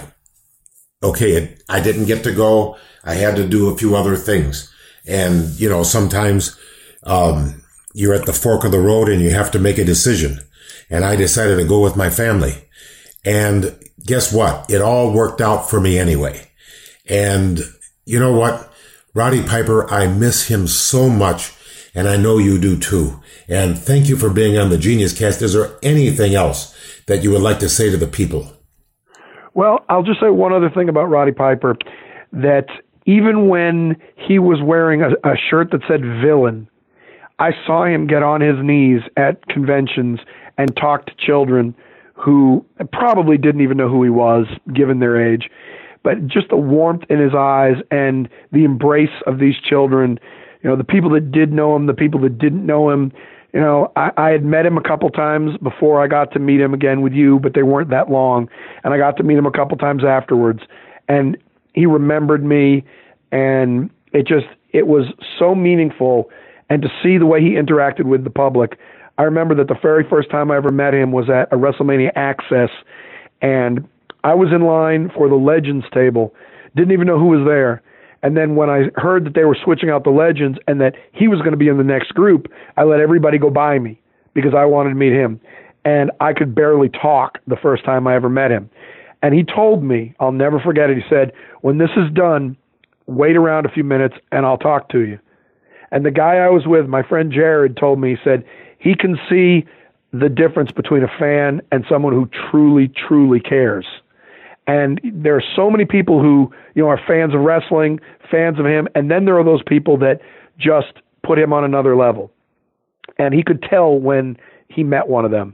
I didn't get to go. I had to do a few other things. And, sometimes, you're at the fork of the road and you have to make a decision. And I decided to go with my family. And guess what? It all worked out for me anyway. And you know what? Roddy Piper, I miss him so much. And I know you do too. And thank you for being on the Genius Cast. Is there anything else that you would like to say to the people? Well, I'll just say one other thing about Roddy Piper, that even when he was wearing a shirt that said villain, I saw him get on his knees at conventions and talk to children who probably didn't even know who he was, given their age. But just the warmth in his eyes and the embrace of these children, the people that did know him, the people that didn't know him. I had met him a couple times before I got to meet him again with you, but they weren't that long. And I got to meet him a couple times afterwards. And he remembered me, and it was so meaningful. And to see the way he interacted with the public. I remember that the very first time I ever met him was at a WrestleMania Access, and I was in line for the Legends table, didn't even know who was there. And then when I heard that they were switching out the Legends and that he was going to be in the next group, I let everybody go by me because I wanted to meet him. And I could barely talk the first time I ever met him. And he told me, I'll never forget it, he said, when this is done, wait around a few minutes and I'll talk to you. And the guy I was with, my friend Jared, told me, he said, he can see the difference between a fan and someone who truly, truly cares. And there are so many people who, are fans of wrestling, fans of him, and then there are those people that just put him on another level. And he could tell when he met one of them.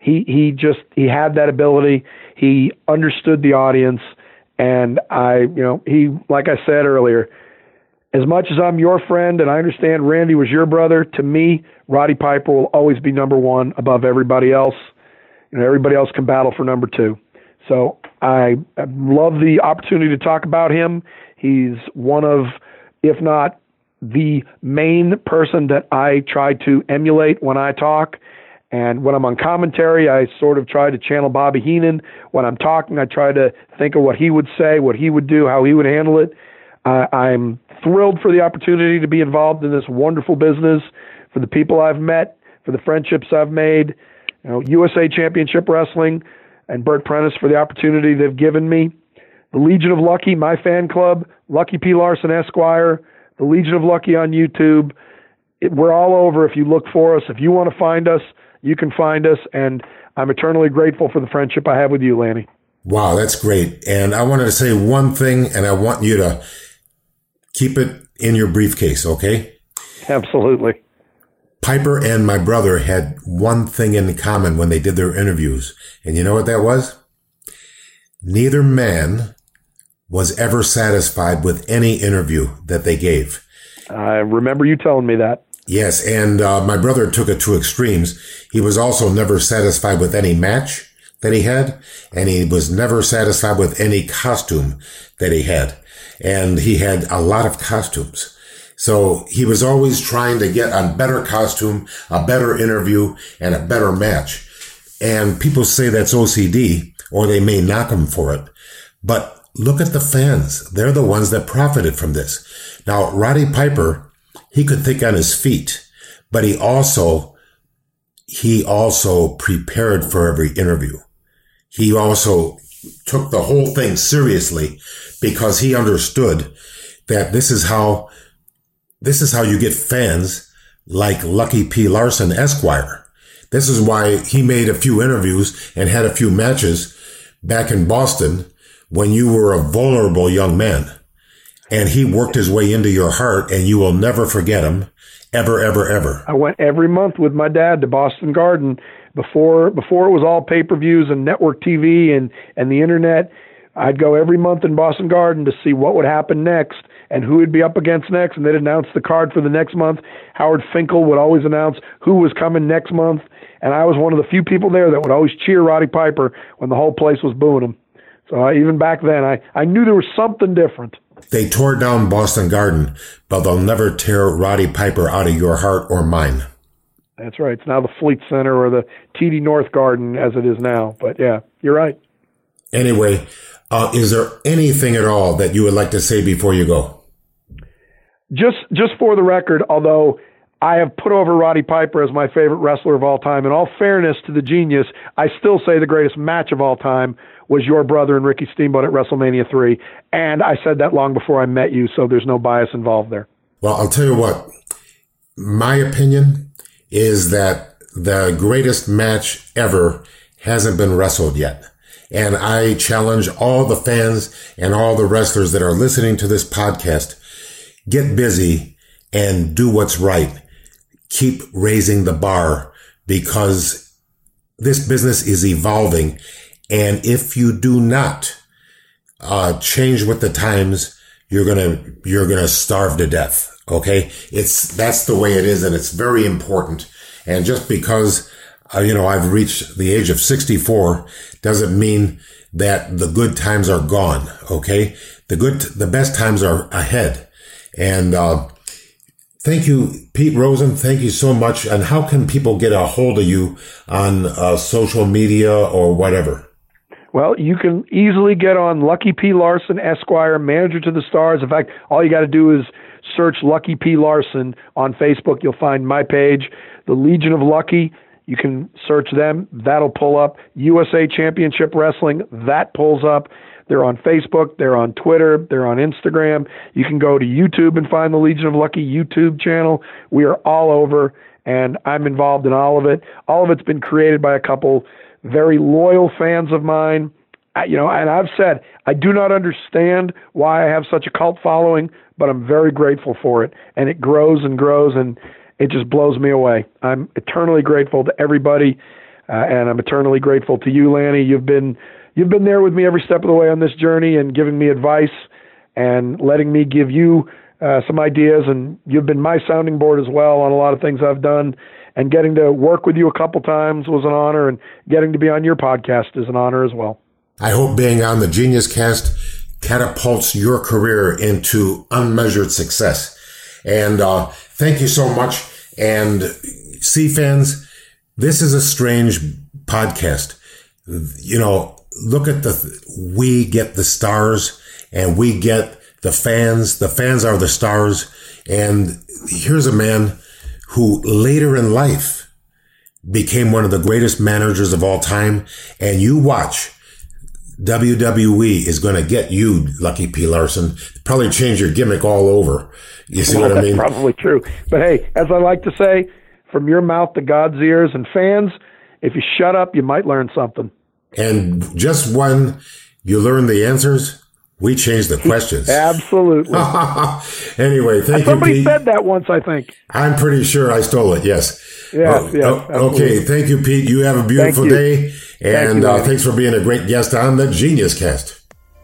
he had that ability. He understood the audience, and he, like I said earlier, as much as I'm your friend and I understand Randy was your brother, to me, Roddy Piper will always be number one above everybody else. Everybody else can battle for number two. So I love the opportunity to talk about him. He's one of, if not the main person that I try to emulate when I talk. And when I'm on commentary, I sort of try to channel Bobby Heenan. When I'm talking, I try to think of what he would say, what he would do, how he would handle it. I'm thrilled for the opportunity to be involved in this wonderful business, for the people I've met, for the friendships I've made, USA Championship Wrestling and Bert Prentice for the opportunity they've given me, the Legion of Lucky, my fan club, Lucky P. Larson Esquire, the Legion of Lucky on YouTube. We're all over if you look for us. If you want to find us, you can find us, and I'm eternally grateful for the friendship I have with you, Lanny. Wow, that's great. And I wanted to say one thing, and I want you to keep it in your briefcase, okay? Absolutely. Piper and my brother had one thing in common when they did their interviews. And you know what that was? Neither man was ever satisfied with any interview that they gave. I remember you telling me that. Yes, and my brother took it to extremes. He was also never satisfied with any match that he had, and he was never satisfied with any costume that he had. And he had a lot of costumes. So he was always trying to get a better costume, a better interview, and a better match. And people say that's OCD, or they may knock him for it. But look at the fans. They're the ones that profited from this. Now, Roddy Piper, he could think on his feet, but he also prepared for every interview. He also took the whole thing seriously because he understood that this is how you get fans like Lucky P. Larson Esquire. This is why he made a few interviews and had a few matches back in Boston when you were a vulnerable young man. And he worked his way into your heart, and you will never forget him, ever, ever, ever. I went every month with my dad to Boston Garden before it was all pay-per-views and network TV and the internet. I'd go every month in Boston Garden to see what would happen next and who would be up against next, and they'd announce the card for the next month. Howard Finkel would always announce who was coming next month, and I was one of the few people there that would always cheer Roddy Piper when the whole place was booing him. So even back then, I knew there was something different. They tore down Boston Garden, but they'll never tear Roddy Piper out of your heart or mine. That's right. It's now the Fleet Center or the TD North Garden as it is now. But yeah, you're right. Anyway, is there anything at all that you would like to say before you go? Just for the record, although I have put over Roddy Piper as my favorite wrestler of all time, in all fairness to the genius, I still say the greatest match of all time was your brother and Ricky Steamboat at WrestleMania 3. And I said that long before I met you, so there's no bias involved there. Well, I'll tell you what. My opinion is that the greatest match ever hasn't been wrestled yet. And I challenge all the fans and all the wrestlers that are listening to this podcast, get busy and do what's right. Keep raising the bar because this business is evolving. And if you do not change with the times, you're gonna starve to death. Okay, that's the way it is, and it's very important. And just because I've reached the age of 64 doesn't mean that the good times are gone. Okay, the best times are ahead. And thank you, Pete Rosen. Thank you so much. And how can people get a hold of you on social media or whatever? Well, you can easily get on Lucky P. Larson Esquire, Manager to the Stars. In fact, all you got to do is search Lucky P. Larson on Facebook. You'll find my page, the Legion of Lucky. You can search them. That'll pull up. USA Championship Wrestling. That pulls up. They're on Facebook. They're on Twitter. They're on Instagram. You can go to YouTube and find the Legion of Lucky YouTube channel. We are all over, and I'm involved in all of it. All of it's been created by a couple very loyal fans of mine. And I've said, I do not understand why I have such a cult following, but I'm very grateful for it. And it grows and grows, and it just blows me away. I'm eternally grateful to everybody. and I'm eternally grateful to you, Lanny. You've been there with me every step of the way on this journey and giving me advice and letting me give you some ideas, and you've been my sounding board as well on a lot of things I've done. And getting to work with you a couple times was an honor, and getting to be on your podcast is an honor as well. I hope being on the Genius Cast catapults your career into unmeasured success. And thank you so much. And see, fans, this is a strange podcast. You know, look at we get the stars and we get the fans. The fans are the stars. And here's a man who later in life became one of the greatest managers of all time. And you watch, WWE is going to get you, Lucky P. Larson. Probably change your gimmick all over. You see what I mean? That's probably true. But hey, as I like to say, from your mouth to God's ears, and fans, if you shut up, you might learn something. And just when you learn the answers, we change the questions. Absolutely. Anyway, thank you, Somebody Pete. said that once, I think. I'm pretty sure I stole it, yes. Yes, okay, thank you, Pete. You have a beautiful day. And thanks for being a great guest on the Genius Cast.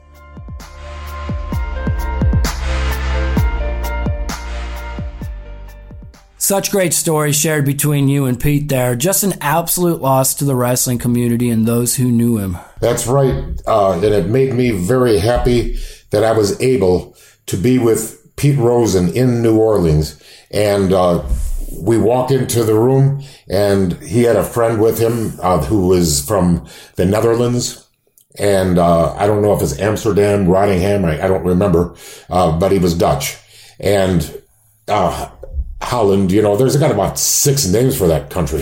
Such great stories shared between you and Pete there. Just an absolute loss to the wrestling community and those who knew him. That's right. And it made me very happy that I was able to be with Pete Rosen in New Orleans. And we walk into the room, and he had a friend with him who was from the Netherlands. And I don't know if it's Amsterdam, Rotterdam, I don't remember, but he was Dutch. And Holland, you know, there's got about 6 names for that country.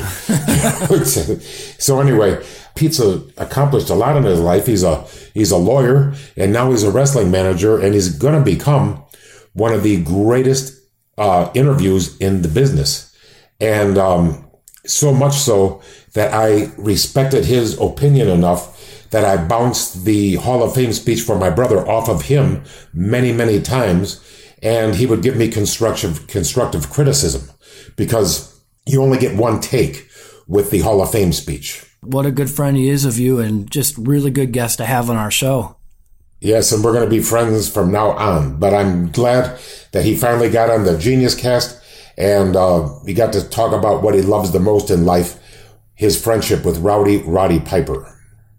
So anyway, Pete's accomplished a lot in his life. He's a lawyer, and now he's a wrestling manager, and he's going to become one of the greatest interviews in the business. And so much so that I respected his opinion enough that I bounced the Hall of Fame speech for my brother off of him many, many times. And he would give me constructive criticism, because you only get one take with the Hall of Fame speech. What a good friend he is of you, and just really good guest to have on our show. Yes, and we're going to be friends from now on. But I'm glad that he finally got on the Genius Cast, and he got to talk about what he loves the most in life, his friendship with Roddy Piper.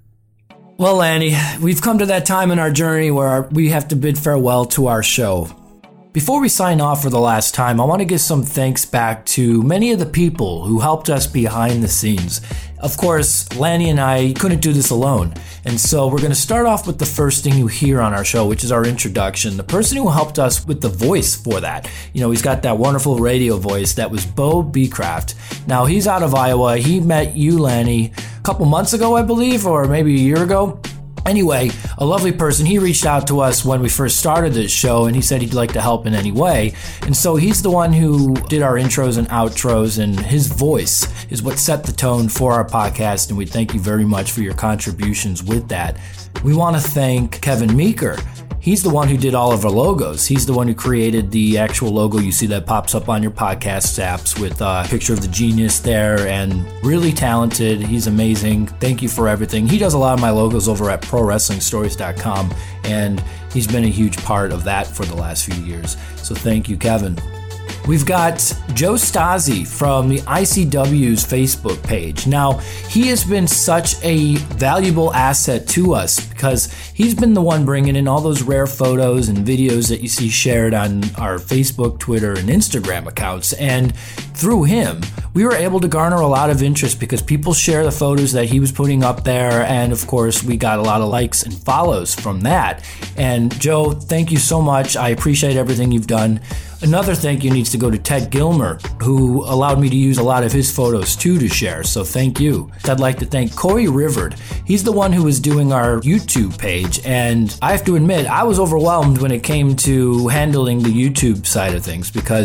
Well, Lanny, we've come to that time in our journey where we have to bid farewell to our show. Before we sign off for the last time, I want to give some thanks back to many of the people who helped us behind the scenes. Of course, Lanny and I couldn't do this alone, and so we're going to start off with the first thing you hear on our show, which is our introduction. The person who helped us with the voice for that, you know, he's got that wonderful radio voice, that was Bo Beecraft. Now, he's out of Iowa. He met you, Lanny, a couple months ago, I believe, or maybe a year ago. Anyway, a lovely person. He reached out to us when we first started this show, and he said he'd like to help in any way. And so he's the one who did our intros and outros, and his voice is what set the tone for our podcast, and we thank you very much for your contributions with that. We want to thank Kevin Meeker. He's the one who did all of our logos. He's the one who created the actual logo you see that pops up on your podcast apps with a picture of the Genius there, and really talented. He's amazing. Thank you for everything. He does a lot of my logos over at ProWrestlingStories.com, and he's been a huge part of that for the last few years. So thank you, Kevin. We've got Joe Stasi from the ICW's Facebook page. Now, he has been such a valuable asset to us because he's been the one bringing in all those rare photos and videos that you see shared on our Facebook, Twitter, and Instagram accounts. And through him, we were able to garner a lot of interest because people share the photos that he was putting up there. And of course, we got a lot of likes and follows from that. And Joe, thank you so much. I appreciate everything you've done. Another thank you needs to go to Ted Gilmer, who allowed me to use a lot of his photos too to share, so thank you. I'd like to thank Corey Rivard. He's the one who was doing our YouTube page, and I have to admit, I was overwhelmed when it came to handling the YouTube side of things because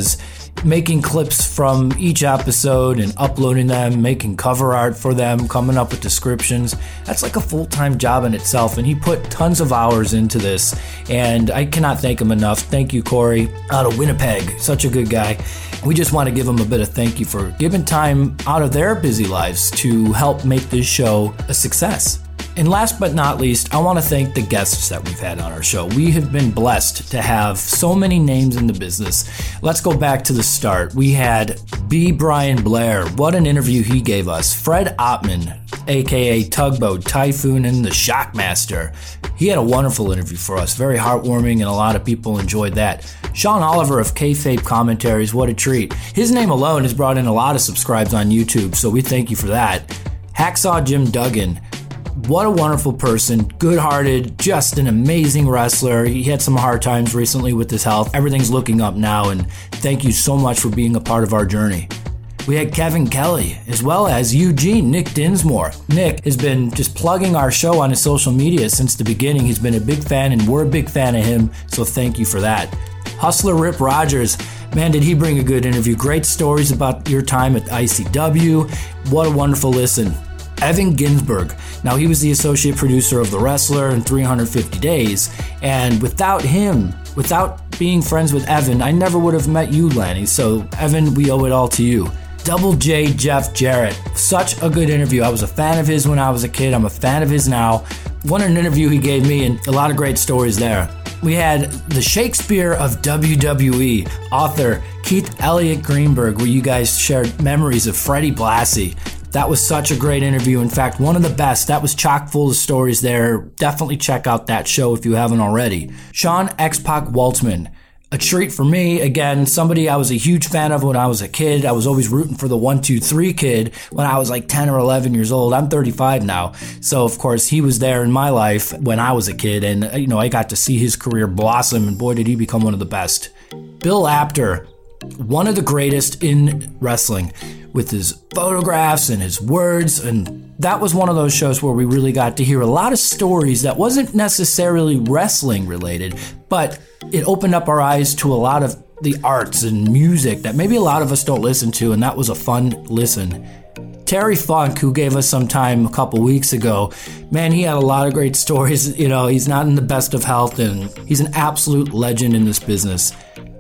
making clips from each episode and uploading them, making cover art for them, coming up with descriptions. That's like a full-time job in itself, and he put tons of hours into this, and I cannot thank him enough. Thank you, Corey, out of Winnipeg. Such a good guy. We just want to give him a bit of thank you for giving time out of their busy lives to help make this show a success. And last but not least, I want to thank the guests that we've had on our show. We have been blessed to have so many names in the business. Let's go back to the start. We had B. Brian Blair. What an interview he gave us. Fred Ottman, aka Tugboat, Typhoon, and the Shockmaster. He had a wonderful interview for us. Very heartwarming, and a lot of people enjoyed that. Sean Oliver of Kayfabe Commentaries, what a treat. His name alone has brought in a lot of subscribes on YouTube, so we thank you for that. Hacksaw Jim Duggan. What a wonderful person, good-hearted, just an amazing wrestler. He had some hard times recently with his health. Everything's looking up now, and thank you so much for being a part of our journey. We had Kevin Kelly, as well as Eugene, Nick Dinsmore. Nick has been just plugging our show on his social media since the beginning. He's been a big fan, and we're a big fan of him, so thank you for that. Hustler Rip Rogers. Man, did he bring a good interview. Great stories about your time at ICW. What a wonderful listen. Evan Ginsberg. Now, he was the associate producer of The Wrestler and 350 Days, and without him, without being friends with Evan, I never would have met you, Lanny. So, Evan, we owe it all to you. Double J Jeff Jarrett. Such a good interview. I was a fan of his when I was a kid. I'm a fan of his now. What an interview he gave me, and a lot of great stories there. We had the Shakespeare of WWE, author Keith Elliott Greenberg, where you guys shared memories of Freddie Blassie. That was such a great interview. In fact, one of the best. That was chock full of stories there. Definitely check out that show if you haven't already. Sean X-Pac Waltman. A treat for me. Again, somebody I was a huge fan of when I was a kid. I was always rooting for the 1, 2, 3 kid when I was like 10 or 11 years old. I'm 35 now. So, of course, he was there in my life when I was a kid. And, I got to see his career blossom. And boy, did he become one of the best. Bill Apter. One of the greatest in wrestling, with his photographs and his words, and that was one of those shows where we really got to hear a lot of stories that wasn't necessarily wrestling related, but it opened up our eyes to a lot of the arts and music that maybe a lot of us don't listen to, and that was a fun listen. Terry Funk, who gave us some time a couple weeks ago, man, he had a lot of great stories. He's not in the best of health, and he's an absolute legend in this business.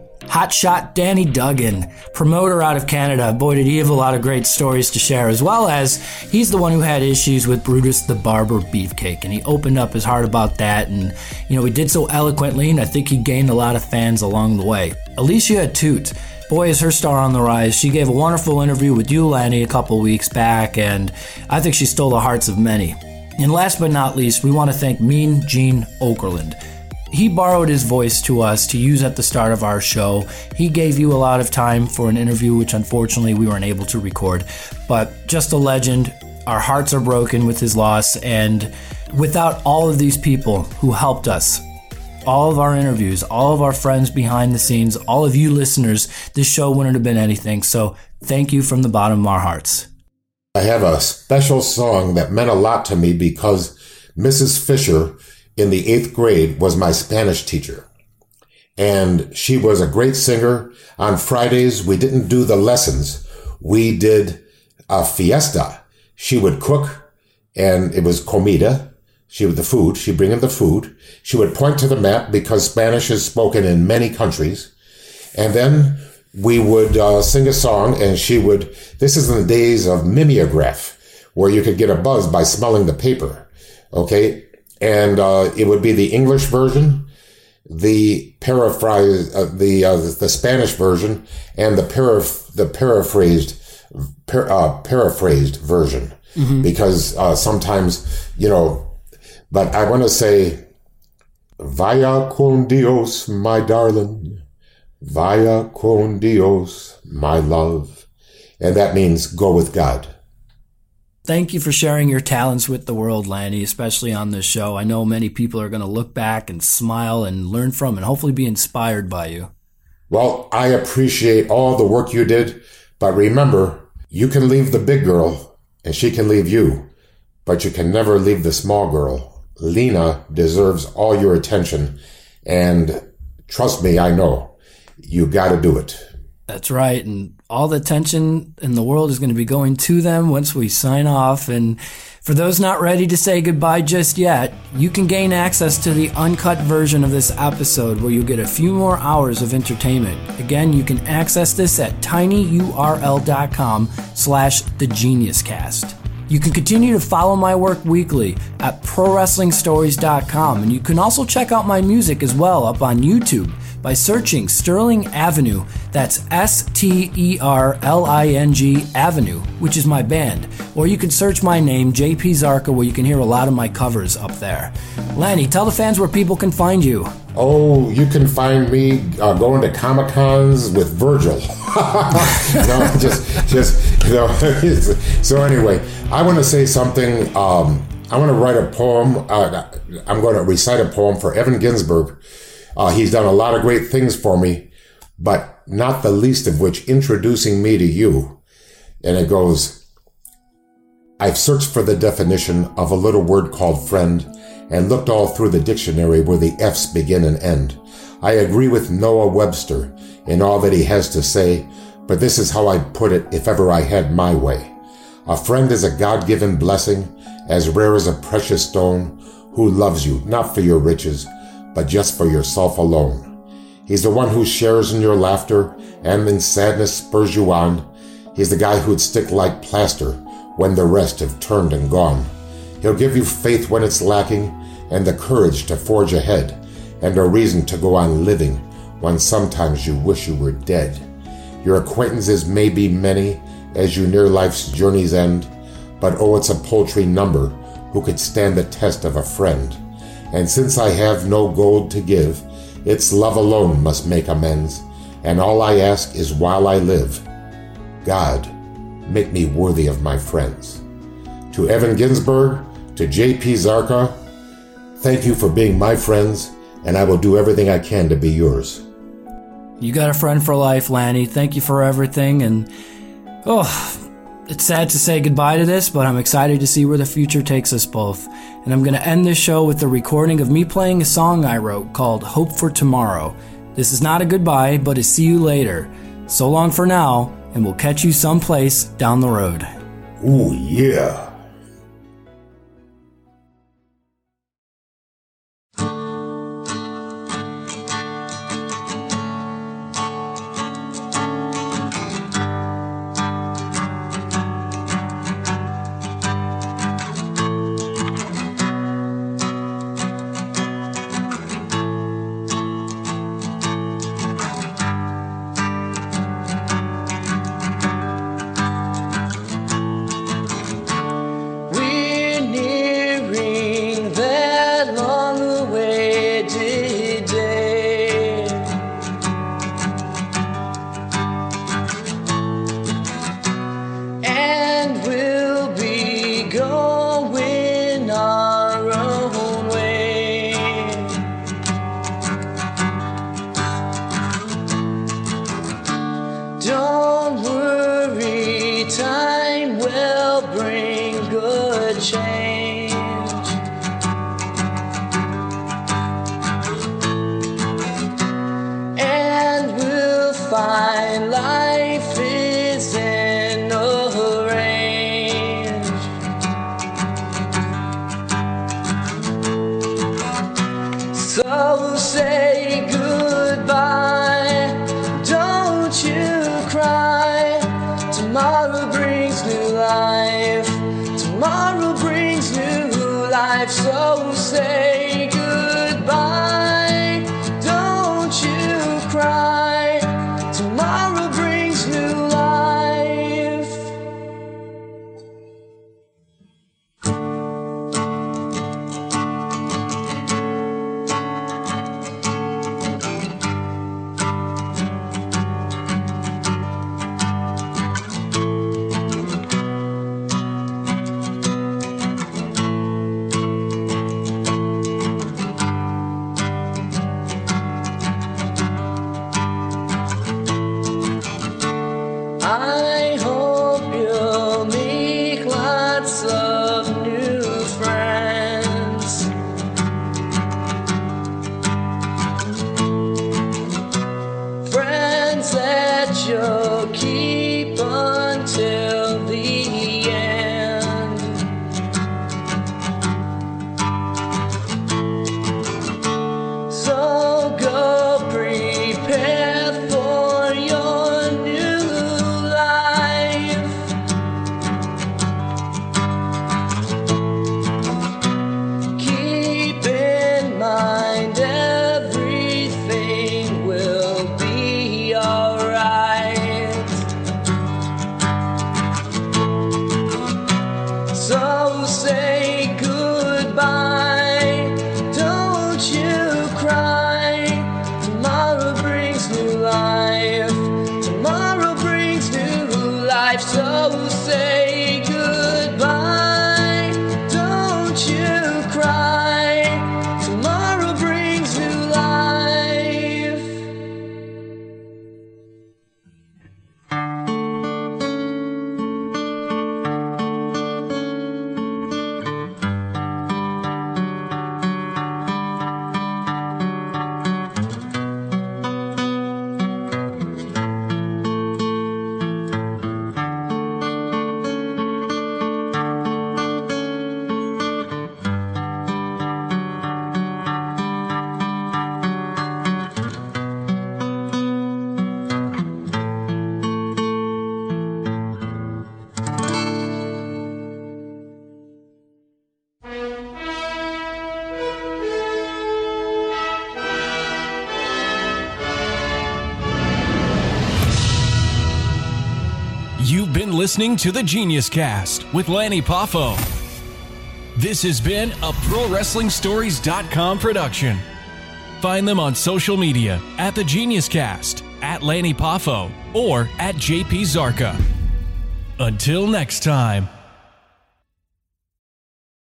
Hotshot Danny Duggan, promoter out of Canada. Boy, did he have a lot of great stories to share, as well as he's the one who had issues with Brutus the Barber Beefcake, and he opened up his heart about that, and, he did so eloquently, and I think he gained a lot of fans along the way. Alicia Toot, boy, is her star on the rise. She gave a wonderful interview with you, Lanny, a couple weeks back, and I think she stole the hearts of many. And last but not least, we want to thank Mean Gene Okerlund. He borrowed his voice to us to use at the start of our show. He gave you a lot of time for an interview, which unfortunately we weren't able to record. But just a legend. Our hearts are broken with his loss. And without all of these people who helped us, all of our interviews, all of our friends behind the scenes, all of you listeners, this show wouldn't have been anything. So thank you from the bottom of our hearts. I have a special song that meant a lot to me because Mrs. Fisher in the 8th grade was my Spanish teacher. And she was a great singer. On Fridays, we didn't do the lessons. We did a fiesta. She would cook, and it was comida. She would the food. She'd bring in the food. She would point to the map because Spanish is spoken in many countries. And then we would sing a song, and she would, this is in the days of mimeograph, where you could get a buzz by smelling the paper. Okay? And it would be the English version, the paraphrase, the Spanish version, and the paraphrased version. Mm-hmm. Because sometimes, but I want to say, Vaya con Dios, my darling. Vaya con Dios, my love. And that means go with God. Thank you for sharing your talents with the world, Lanny, especially on this show. I know many people are going to look back and smile and learn from and hopefully be inspired by you. Well, I appreciate all the work you did, but remember, you can leave the big girl and she can leave you, but you can never leave the small girl. Lena deserves all your attention, and trust me, I know. You got to do it. That's right. And all the attention in the world is going to be going to them once we sign off. And for those not ready to say goodbye just yet, you can gain access to the uncut version of this episode where you'll get a few more hours of entertainment. Again, you can access this at tinyurl.com/thegeniuscast. You can continue to follow my work weekly at prowrestlingstories.com, and you can also check out my music as well up on YouTube by searching Sterling Avenue. That's STERLING Avenue, which is my band. Or you can search my name, JP Zarka, where you can hear a lot of my covers up there. Lanny, tell the fans where people can find you. Oh, you can find me going to Comic-Cons with Virgil. No, So anyway, I want to say something. I want to write a poem. I'm going to recite a poem for Evan Ginsberg. He's done a lot of great things for me, but not the least of which introducing me to you. And it goes, I've searched for the definition of a little word called friend and looked all through the dictionary where the F's begin and end. I agree with Noah Webster in all that he has to say, but this is how I'd put it if ever I had my way. A friend is a God-given blessing, as rare as a precious stone, who loves you, not for your riches, but just for yourself alone. He's the one who shares in your laughter and in sadness spurs you on. He's the guy who'd stick like plaster when the rest have turned and gone. He'll give you faith when it's lacking and the courage to forge ahead and a reason to go on living when sometimes you wish you were dead. Your acquaintances may be many as you near life's journey's end, but oh, it's a paltry number who could stand the test of a friend. And since I have no gold to give, it's love alone must make amends. And all I ask is while I live, God, make me worthy of my friends. To Evan Ginsberg, to JP Zarka, thank you for being my friends, and I will do everything I can to be yours. You got a friend for life, Lanny. Thank you for everything. And, it's sad to say goodbye to this, but I'm excited to see where the future takes us both. And I'm going to end this show with a recording of me playing a song I wrote called Hope for Tomorrow. This is not a goodbye, but a see you later. So long for now, and we'll catch you someplace down the road. Ooh, yeah. So say goodbye, don't you cry. Tomorrow brings new life. Tomorrow brings new life. So say goodbye, don't you cry. Tomorrow brings new life. listening to the Genius Cast with Lanny Poffo. This has been a ProWrestlingStories.com production. Find them on social media at The Genius Cast, at Lanny Poffo, or at JP Zarka. Until next time.